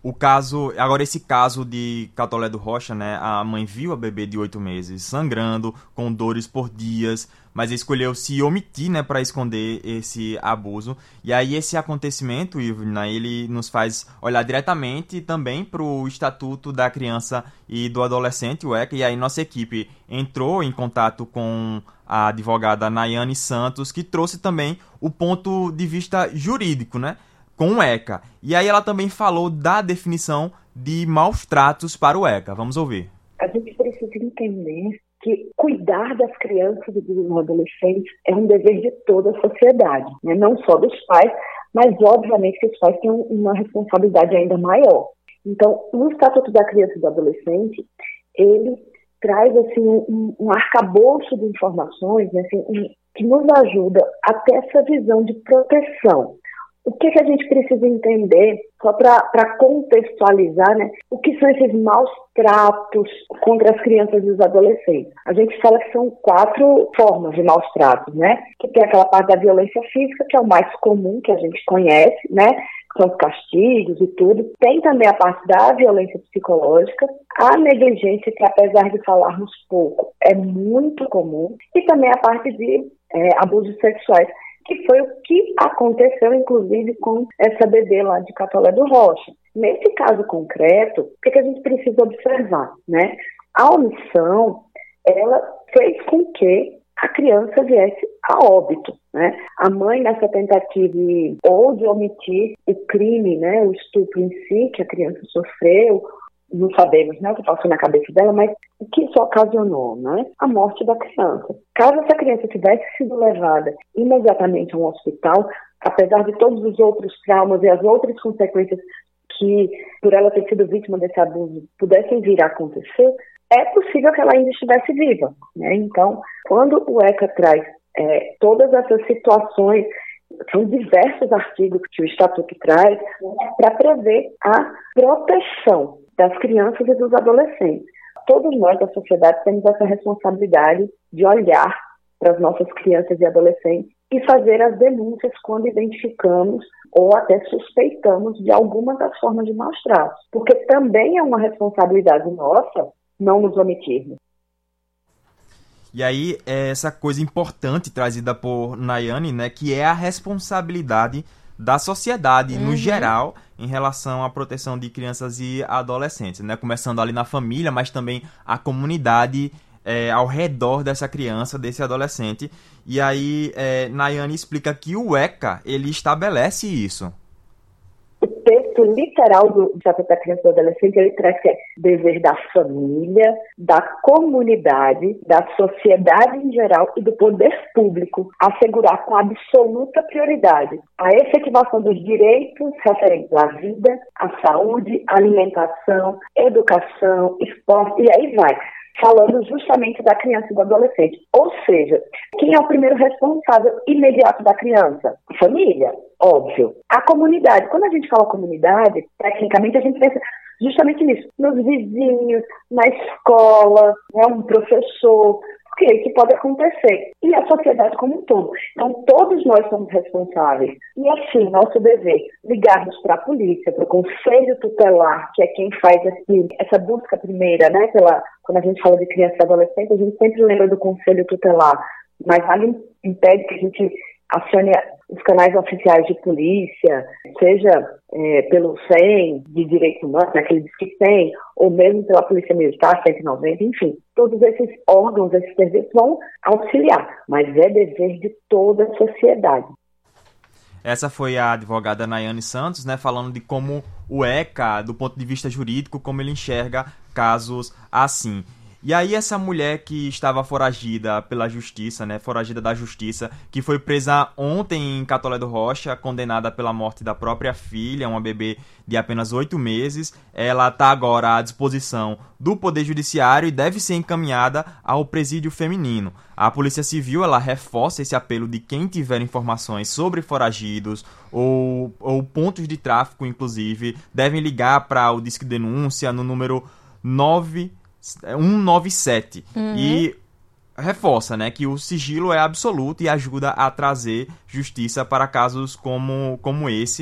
O caso, agora esse caso de Catolé do Rocha, né? A mãe viu a bebê de oito meses sangrando, com dores por dias, mas escolheu se omitir, né, para esconder esse abuso. E aí esse acontecimento, Ivna, ele nos faz olhar diretamente também para o Estatuto da Criança e do Adolescente, o ECA, e aí nossa equipe entrou em contato com a advogada Nayane Santos, que trouxe também o ponto de vista jurídico, né, com o ECA. E aí ela também falou da definição de maus tratos para o ECA. Vamos ouvir. A gente precisa entender que cuidar das crianças e dos adolescentes é um dever de toda a sociedade, né? Não só dos pais, mas obviamente que os pais têm uma responsabilidade ainda maior. Então, o Estatuto da Criança e do Adolescente, ele traz assim, um, um arcabouço de informações, né, assim, um, que nos ajuda a ter essa visão de proteção. O que, que a gente precisa entender, só para contextualizar, né, o que são esses maus tratos contra as crianças e os adolescentes? A gente fala que são quatro formas de maus tratos, né? Que tem aquela parte da violência física, que é o mais comum, que a gente conhece, né? São os castigos e tudo. Tem também a parte da violência psicológica, a negligência, que apesar de falarmos pouco, é muito comum, e também a parte de é, abusos sexuais, que foi o que aconteceu, inclusive, com essa bebê lá de Catolé do Rocha. Nesse caso concreto, o que a gente precisa observar, né? A omissão, ela fez com que a criança viesse a óbito, né? A mãe, nessa tentativa de, ou de omitir o crime, né, o estupro em si, que a criança sofreu, não sabemos, né, o que passou na cabeça dela, mas o que isso ocasionou, né? A morte da criança. Caso essa criança tivesse sido levada imediatamente a um hospital, apesar de todos os outros traumas e as outras consequências que, por ela ter sido vítima desse abuso, pudessem vir a acontecer, é possível que ela ainda estivesse viva, né? Então, quando o ECA traz é, todas essas situações, são diversos artigos que o Estatuto traz para prever a proteção das crianças e dos adolescentes. Todos nós da sociedade temos essa responsabilidade de olhar para as nossas crianças e adolescentes e fazer as denúncias quando identificamos ou até suspeitamos de alguma das formas de maus tratos. Porque também é uma responsabilidade nossa não nos omitirmos. E aí, essa coisa importante trazida por Nayane, né, que é a responsabilidade da sociedade, uhum, no geral, em relação à proteção de crianças e adolescentes, né? Começando ali na família, mas também a comunidade é, ao redor dessa criança, desse adolescente. E aí, é, Nayane explica que o ECA, ele estabelece isso. O texto literal do Estatuto da Criança e do Adolescente, ele traz que é dever da família, da comunidade, da sociedade em geral e do poder público assegurar com absoluta prioridade a efetivação dos direitos referentes à vida, à saúde, alimentação, educação, esporte, e aí vai, falando justamente da criança e do adolescente. Ou seja, quem é o primeiro responsável imediato da criança? A família, óbvio. A comunidade. Quando a gente fala comunidade, tecnicamente a gente pensa justamente nisso. Nos vizinhos, na escola, né, um professor, porque isso pode acontecer. E a sociedade como um todo. Então, todos nós somos responsáveis. E assim, nosso dever, ligarmos para a polícia, para o conselho tutelar, que é quem faz esse, essa busca primeira, né? Pela, quando a gente fala de criança e adolescente, a gente sempre lembra do conselho tutelar. Mas nada impede que a gente acione os canais oficiais de polícia, seja é, pelo C E M, de Direitos Humanos, naquele Disque cem, ou mesmo pela Polícia Militar, cento e noventa, enfim. Todos esses órgãos, esses serviços vão auxiliar, mas é dever de toda a sociedade. Essa foi a advogada Nayane Santos, né, falando de como o ECA, do ponto de vista jurídico, como ele enxerga casos assim. E aí essa mulher que estava foragida pela justiça, né, foragida da justiça, que foi presa ontem em Catolé do Rocha, condenada pela morte da própria filha, uma bebê de apenas oito meses, ela está agora à disposição do Poder Judiciário e deve ser encaminhada ao presídio feminino. A Polícia Civil, ela reforça esse apelo de quem tiver informações sobre foragidos ou, ou pontos de tráfico, inclusive, devem ligar para o Disque Denúncia no número nove cento e noventa e sete. Uhum. E reforça, né, que o sigilo é absoluto e ajuda a trazer justiça para casos como, como esse.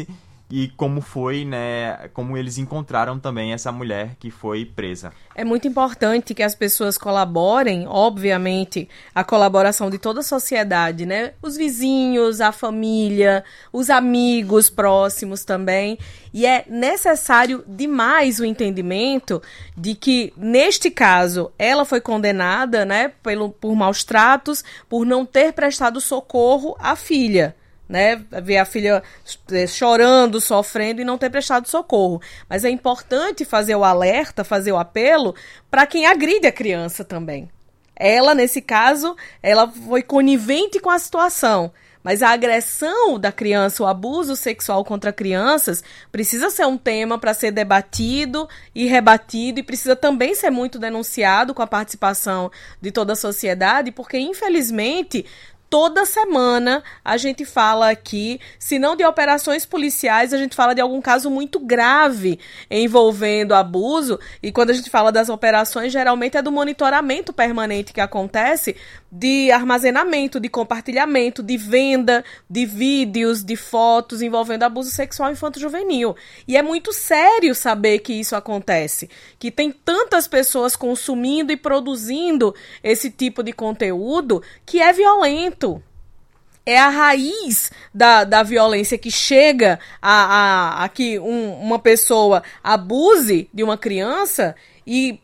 e como foi, né, como eles encontraram também essa mulher que foi presa. É muito importante que as pessoas colaborem, obviamente, a colaboração de toda a sociedade, né? Os vizinhos, a família, os amigos próximos também. E é necessário demais o entendimento de que, neste caso, ela foi condenada, né, pelo, por maus tratos, por não ter prestado socorro à filha. Né, ver a filha chorando, sofrendo e não ter prestado socorro. Mas é importante fazer o alerta, fazer o apelo para quem agride a criança também. Ela, nesse caso, ela foi conivente com a situação, mas a agressão da criança, o abuso sexual contra crianças, precisa ser um tema para ser debatido e rebatido, e precisa também ser muito denunciado com a participação de toda a sociedade, porque, infelizmente, toda semana a gente fala aqui, se não de operações policiais, a gente fala de algum caso muito grave envolvendo abuso, e quando a gente fala das operações, geralmente é do monitoramento permanente que acontece, de armazenamento, de compartilhamento, de venda de vídeos, de fotos envolvendo abuso sexual infanto-juvenil. E é muito sério saber que isso acontece, que tem tantas pessoas consumindo e produzindo esse tipo de conteúdo que é violento. É a raiz da, da violência que chega a, a, a que um, uma pessoa abuse de uma criança e,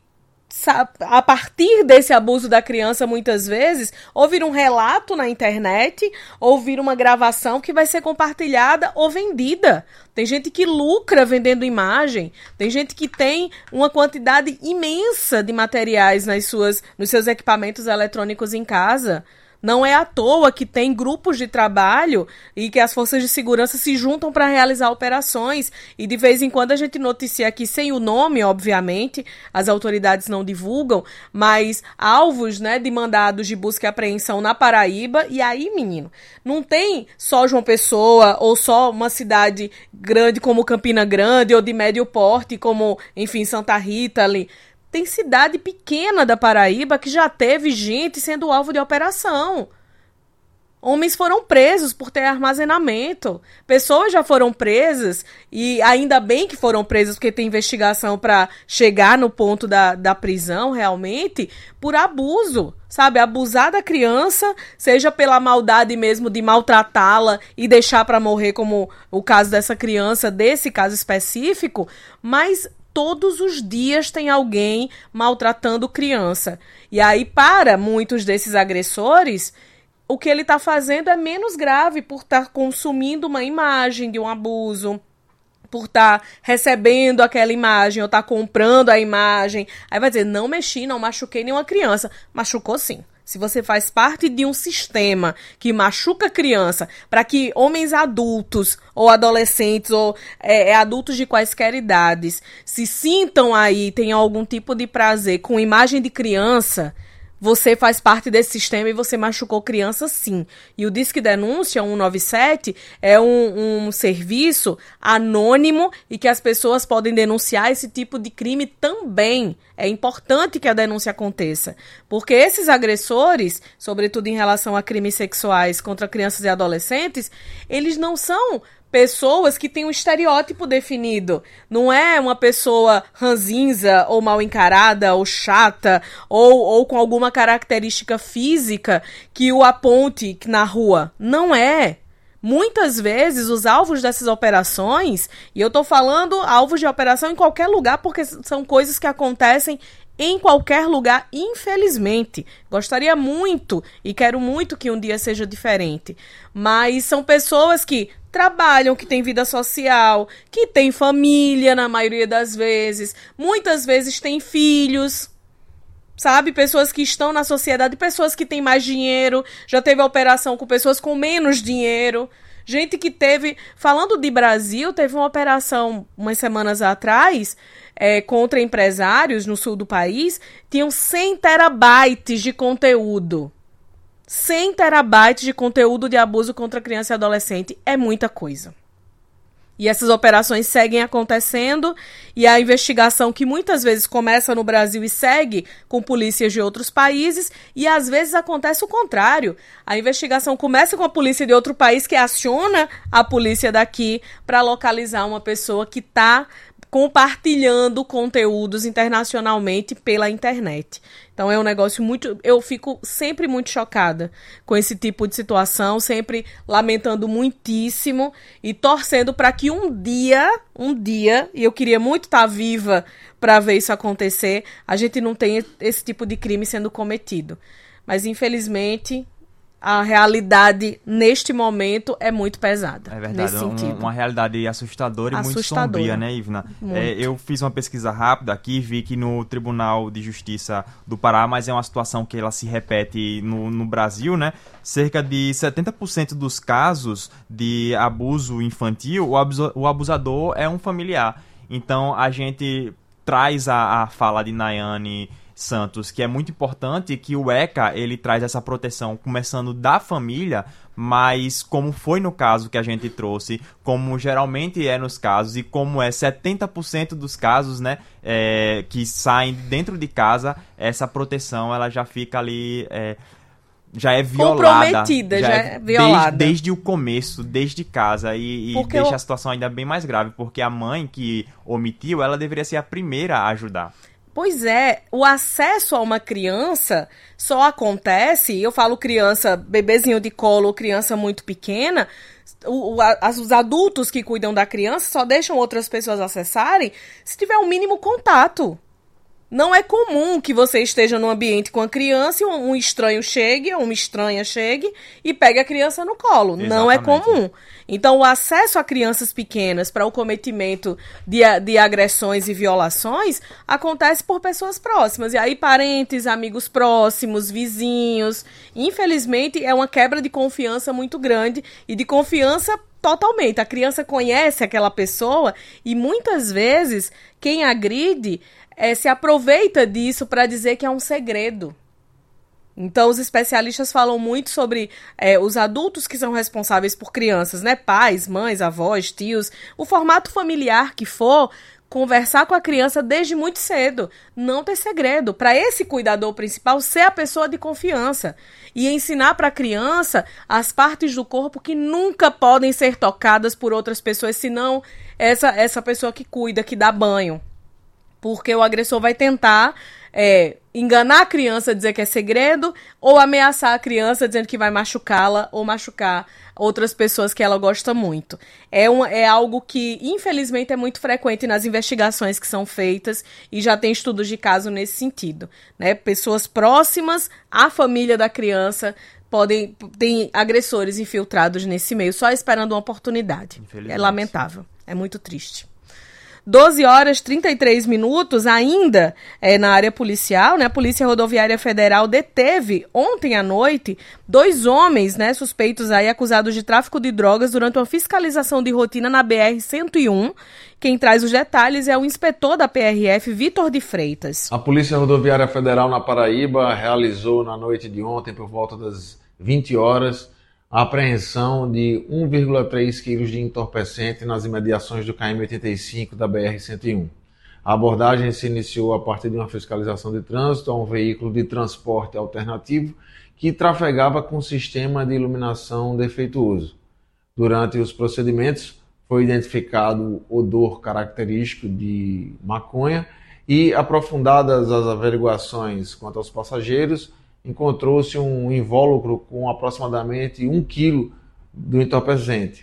a partir desse abuso da criança, muitas vezes, ouvir um relato na internet, ouvir uma gravação que vai ser compartilhada ou vendida. Tem gente que lucra vendendo imagem, tem gente que tem uma quantidade imensa de materiais nas suas, nos seus equipamentos eletrônicos em casa. Não é à toa que tem grupos de trabalho e que as forças de segurança se juntam para realizar operações. E de vez em quando a gente noticia aqui, sem o nome, obviamente, as autoridades não divulgam, mas alvos, né, de mandados de busca e apreensão na Paraíba. E aí, menino, não tem só João Pessoa ou só uma cidade grande como Campina Grande ou de médio porte como, enfim, Santa Rita ali. Tem cidade pequena da Paraíba que já teve gente sendo alvo de operação. Homens foram presos por ter armazenamento. Pessoas já foram presas, e ainda bem que foram presas, porque tem investigação para chegar no ponto da, da prisão, realmente, por abuso. Sabe, abusar da criança, seja pela maldade mesmo de maltratá-la e deixar para morrer, como o caso dessa criança, desse caso específico, mas todos os dias tem alguém maltratando criança. E aí, para muitos desses agressores, o que ele está fazendo é menos grave por estar tá consumindo uma imagem de um abuso, por estar tá recebendo aquela imagem ou estar tá comprando a imagem. Aí vai dizer, não mexi, não machuquei nenhuma criança. Machucou sim. Se você faz parte de um sistema que machuca a criança para que homens adultos ou adolescentes ou é, adultos de quaisquer idades se sintam aí, tenham algum tipo de prazer com imagem de criança, você faz parte desse sistema e você machucou criança sim. E o Disque Denúncia cento e noventa e sete é um, um serviço anônimo e que as pessoas podem denunciar esse tipo de crime também. É importante que a denúncia aconteça, porque esses agressores, sobretudo em relação a crimes sexuais contra crianças e adolescentes, eles não são pessoas que têm um estereótipo definido. Não é uma pessoa ranzinza, ou mal encarada, ou chata, ou, ou com alguma característica física que o aponte na rua. Não é. Muitas vezes os alvos dessas operações, e eu estou falando alvos de operação em qualquer lugar, porque são coisas que acontecem em qualquer lugar, infelizmente. Gostaria muito e quero muito que um dia seja diferente. Mas são pessoas que trabalham, que têm vida social, que têm família na maioria das vezes, muitas vezes têm filhos, sabe? Pessoas que estão na sociedade, pessoas que têm mais dinheiro, já teve operação com pessoas com menos dinheiro. Gente que teve, falando de Brasil, teve uma operação umas semanas atrás, é, contra empresários no sul do país, tinham cem terabytes de conteúdo. cem terabytes de conteúdo de abuso contra criança e adolescente é muita coisa. E essas operações seguem acontecendo, e a investigação que muitas vezes começa no Brasil e segue com polícias de outros países, e às vezes acontece o contrário. A investigação começa com a polícia de outro país que aciona a polícia daqui para localizar uma pessoa que está compartilhando conteúdos internacionalmente pela internet. Então é um negócio muito... Eu fico sempre muito chocada com esse tipo de situação, sempre lamentando muitíssimo e torcendo para que um dia, um dia, e eu queria muito estar viva para ver isso acontecer, a gente não tenha esse tipo de crime sendo cometido. Mas infelizmente... a realidade, neste momento, é muito pesada. É verdade, nesse um, sentido. uma realidade assustadora e Assustadora. muito sombria, né, Ivna? É, eu fiz uma pesquisa rápida aqui, vi que no Tribunal de Justiça do Pará, mas é uma situação que ela se repete no, no Brasil, né? Cerca de setenta por cento dos casos de abuso infantil, o, abuso, o abusador é um familiar. Então, a gente traz a, a fala de Nayane Santos, que é muito importante, que o ECA, ele traz essa proteção começando da família, mas como foi no caso que a gente trouxe, como geralmente é nos casos, e como é setenta por cento dos casos, né, é, que saem dentro de casa, essa proteção, ela já fica ali... É, já é violada. Comprometida, já, já é violada. Desde, desde o começo, desde casa, e, e deixa eu... a situação ainda bem mais grave, porque a mãe que omitiu, ela deveria ser a primeira a ajudar. Pois é, o acesso a uma criança só acontece, eu falo criança, bebezinho de colo, criança muito pequena, o, o, a, os adultos que cuidam da criança só deixam outras pessoas acessarem se tiver um mínimo contato. Não é comum que você esteja num ambiente com a criança e um, um estranho chegue, ou uma estranha chegue e pegue a criança no colo. Exatamente. Não é comum. Então, o acesso a crianças pequenas para o cometimento de, de agressões e violações acontece por pessoas próximas. E aí, parentes, amigos próximos, vizinhos. Infelizmente, é uma quebra de confiança muito grande e de confiança totalmente. A criança conhece aquela pessoa e, muitas vezes, quem agride... É, se aproveita disso para dizer que é um segredo. Então, os especialistas falam muito sobre é, os adultos que são responsáveis por crianças, né? Pais, mães, avós, tios, o formato familiar que for, conversar com a criança desde muito cedo, não ter segredo, para esse cuidador principal ser a pessoa de confiança e ensinar para a criança as partes do corpo que nunca podem ser tocadas por outras pessoas, senão essa, essa pessoa que cuida, que dá banho. Porque o agressor vai tentar é, enganar a criança, dizer que é segredo, ou ameaçar a criança dizendo que vai machucá-la ou machucar outras pessoas que ela gosta muito. É, um, é algo que, infelizmente, é muito frequente nas investigações que são feitas e já tem estudos de caso nesse sentido. Né? Pessoas próximas à família da criança podem tem agressores infiltrados nesse meio, só esperando uma oportunidade. É lamentável, é muito triste. doze horas e trinta e três minutos, ainda é, na área policial, né? A Polícia Rodoviária Federal deteve ontem à noite dois homens, né, suspeitos aí, acusados de tráfico de drogas durante uma fiscalização de rotina na B R cento e um. Quem traz os detalhes é o inspetor da P R F, Vitor de Freitas. A Polícia Rodoviária Federal na Paraíba realizou na noite de ontem, por volta das vinte horas, a apreensão de um vírgula três quilos de entorpecente nas imediações do K M oitenta e cinco da B R cento e um. A abordagem se iniciou a partir de uma fiscalização de trânsito a um veículo de transporte alternativo que trafegava com sistema de iluminação defeituoso. Durante os procedimentos, foi identificado odor característico de maconha e, aprofundadas as averiguações quanto aos passageiros, encontrou-se um invólucro com aproximadamente um quilo do entorpecente.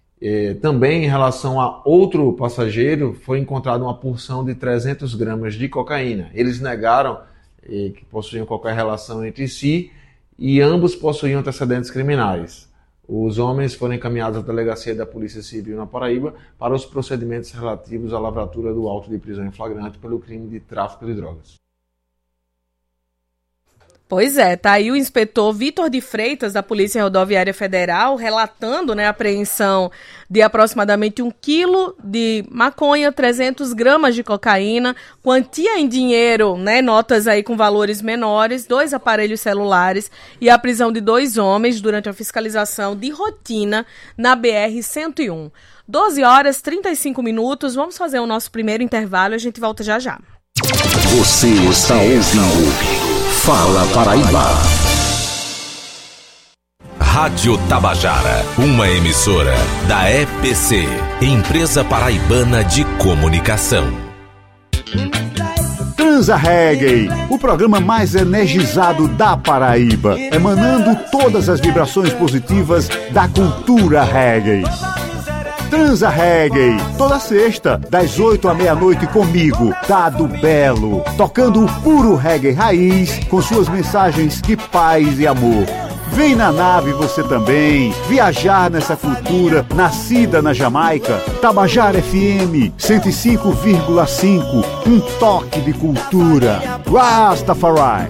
É, também, em relação a outro passageiro, foi encontrada uma porção de trezentos gramas de cocaína. Eles negaram é, que possuíam qualquer relação entre si e ambos possuíam antecedentes criminais. Os homens foram encaminhados à delegacia da Polícia Civil na Paraíba para os procedimentos relativos à lavratura do auto de prisão em flagrante pelo crime de tráfico de drogas. Pois é, tá aí o inspetor Vitor de Freitas, da Polícia Rodoviária Federal, relatando, né, a apreensão de aproximadamente um quilo de maconha, trezentos gramas de cocaína, quantia em dinheiro, né, notas aí com valores menores, dois aparelhos celulares e a prisão de dois homens durante a fiscalização de rotina na B R cento e um. doze horas e trinta e cinco minutos, vamos fazer o nosso primeiro intervalo e a gente volta já já. Você está ouvindo Fala Paraíba. Rádio Tabajara, uma emissora da E P C, Empresa Paraibana de Comunicação. Transa Reggae, o programa mais energizado da Paraíba, emanando todas as vibrações positivas da cultura reggae. Transa Reggae, toda sexta, das oito à meia-noite comigo, Dado Belo, tocando o puro reggae raiz, com suas mensagens de paz e amor. Vem na nave você também, viajar nessa cultura nascida na Jamaica. Tabajara F M cento e cinco vírgula cinco, um toque de cultura. Rastafari.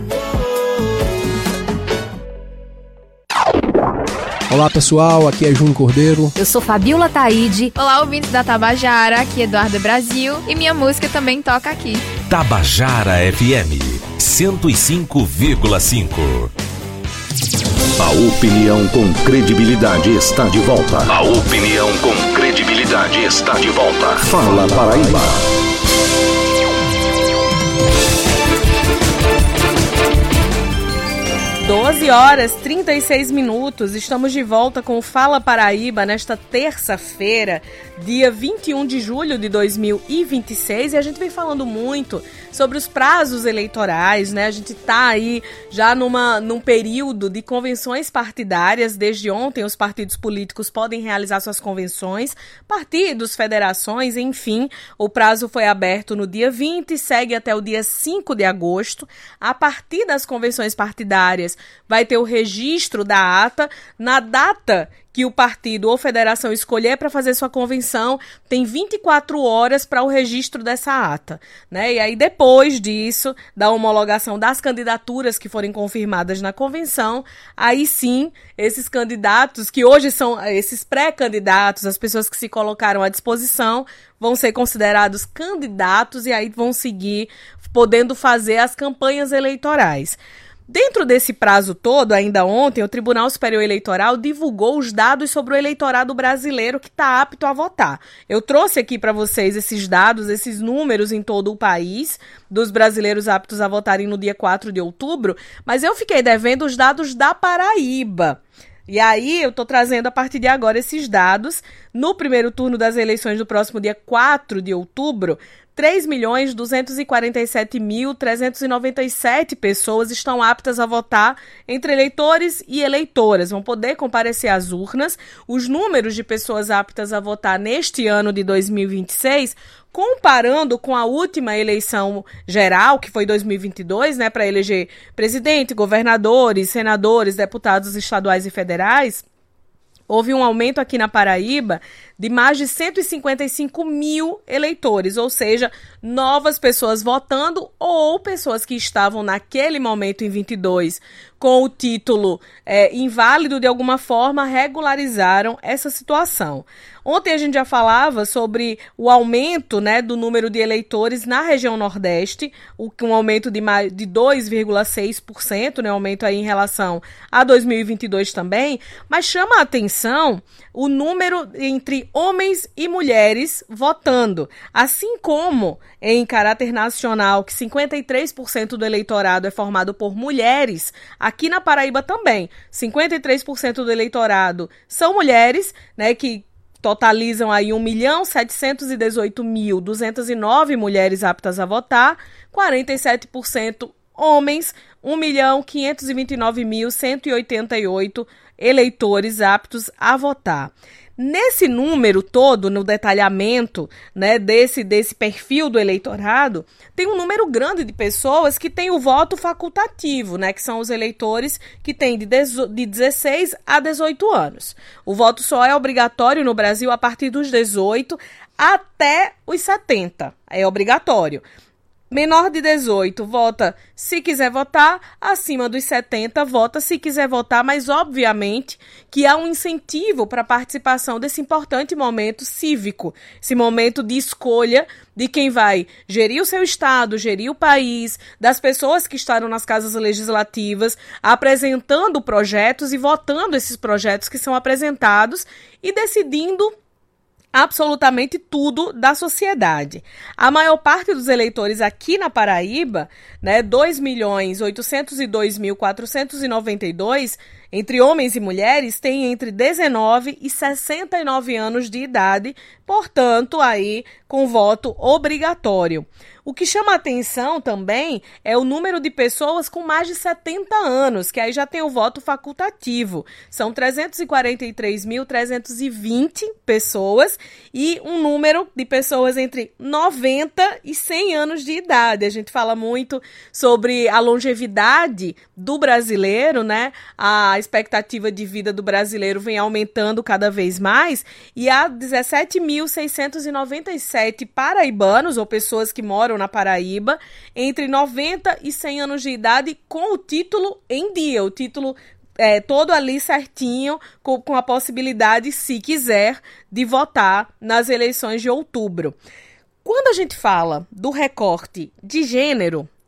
Olá pessoal, aqui é Júnior Cordeiro. Eu sou Fabiola Taide. Olá, ouvintes da Tabajara, aqui é Eduardo Brasil e minha música também toca aqui. Tabajara F M cento e cinco vírgula cinco. A opinião com credibilidade está de volta. A opinião com credibilidade está de volta. Fala Paraíba. doze horas e trinta e seis minutos, estamos de volta com o Fala Paraíba nesta terça-feira, dia vinte e um de julho de dois mil e vinte e seis, e a gente vem falando muito sobre os prazos eleitorais, né? A gente tá aí já numa, num período de convenções partidárias. Desde ontem os partidos políticos podem realizar suas convenções, partidos, federações, enfim, o prazo foi aberto no dia vinte, segue até o dia cinco de agosto. A partir das convenções partidárias vai ter o registro da ata. Na data que o partido ou federação escolher para fazer sua convenção, tem vinte e quatro horas para o registro dessa ata, né? E aí, depois disso, da homologação das candidaturas que forem confirmadas na convenção, aí sim, esses candidatos, que hoje são esses pré-candidatos, as pessoas que se colocaram à disposição, vão ser considerados candidatos e aí vão seguir podendo fazer as campanhas eleitorais. Dentro desse prazo todo, ainda ontem, o Tribunal Superior Eleitoral divulgou os dados sobre o eleitorado brasileiro que está apto a votar. Eu trouxe aqui para vocês esses dados, esses números em todo o país, dos brasileiros aptos a votarem no dia quatro de outubro, mas eu fiquei devendo os dados da Paraíba. E aí, eu estou trazendo a partir de agora esses dados. No primeiro turno das eleições do próximo dia quatro de outubro, três milhões duzentos e quarenta e sete mil trezentos e noventa e sete pessoas estão aptas a votar, entre eleitores e eleitoras. Vão poder comparecer às urnas. Os números de pessoas aptas a votar neste ano de dois mil e vinte e seis, comparando com a última eleição geral, que foi dois mil e vinte e dois, né, para eleger presidente, governadores, senadores, deputados estaduais e federais, houve um aumento aqui na Paraíba de mais de cento e cinquenta e cinco mil eleitores, ou seja, novas pessoas votando ou pessoas que estavam naquele momento em vinte e dois com o título é, inválido de alguma forma, regularizaram essa situação. Ontem a gente já falava sobre o aumento, né, do número de eleitores na região Nordeste, um aumento de, mais, de dois vírgula seis por cento, né, aumento aí em relação a dois mil e vinte e dois também, mas chama a atenção o número entre homens e mulheres votando, assim como em caráter nacional, que cinquenta e três por cento do eleitorado é formado por mulheres, aqui na Paraíba também, cinquenta e três por cento do eleitorado são mulheres, né, que totalizam aí um milhão setecentos e dezoito mil duzentos e nove mulheres aptas a votar, quarenta e sete por cento homens, um milhão quinhentos e vinte e nove mil cento e oitenta e oito eleitores aptos a votar. Nesse número todo, no detalhamento, né, desse, desse perfil do eleitorado, tem um número grande de pessoas que têm o voto facultativo, né, que são os eleitores que têm de, de dezesseis a dezoito anos. O voto só é obrigatório no Brasil a partir dos dezoito até os setenta. É obrigatório. Menor de dezoito vota se quiser votar, acima dos setenta vota se quiser votar, mas obviamente que há um incentivo para a participação desse importante momento cívico, esse momento de escolha de quem vai gerir o seu estado, gerir o país, das pessoas que estarão nas casas legislativas, apresentando projetos e votando esses projetos que são apresentados e decidindo absolutamente tudo da sociedade. A maior parte dos eleitores aqui na Paraíba, né, dois milhões oitocentos e dois mil quatrocentos e noventa e dois, entre homens e mulheres, têm entre dezenove e sessenta e nove anos de idade, portanto, aí com voto obrigatório. O que chama a atenção também é o número de pessoas com mais de setenta anos, que aí já tem o voto facultativo. São trezentos e quarenta e três mil trezentos e vinte pessoas e um número de pessoas entre noventa e cem anos de idade. A gente fala muito sobre a longevidade do brasileiro, né? A expectativa de vida do brasileiro vem aumentando cada vez mais e há dezessete mil seiscentos e noventa e sete paraibanos ou pessoas que moram na Paraíba entre noventa e cem anos de idade com o título em dia, o título é, todo ali certinho, com, com a possibilidade, se quiser, de votar nas eleições de outubro. Quando a gente fala do recorte de gênero,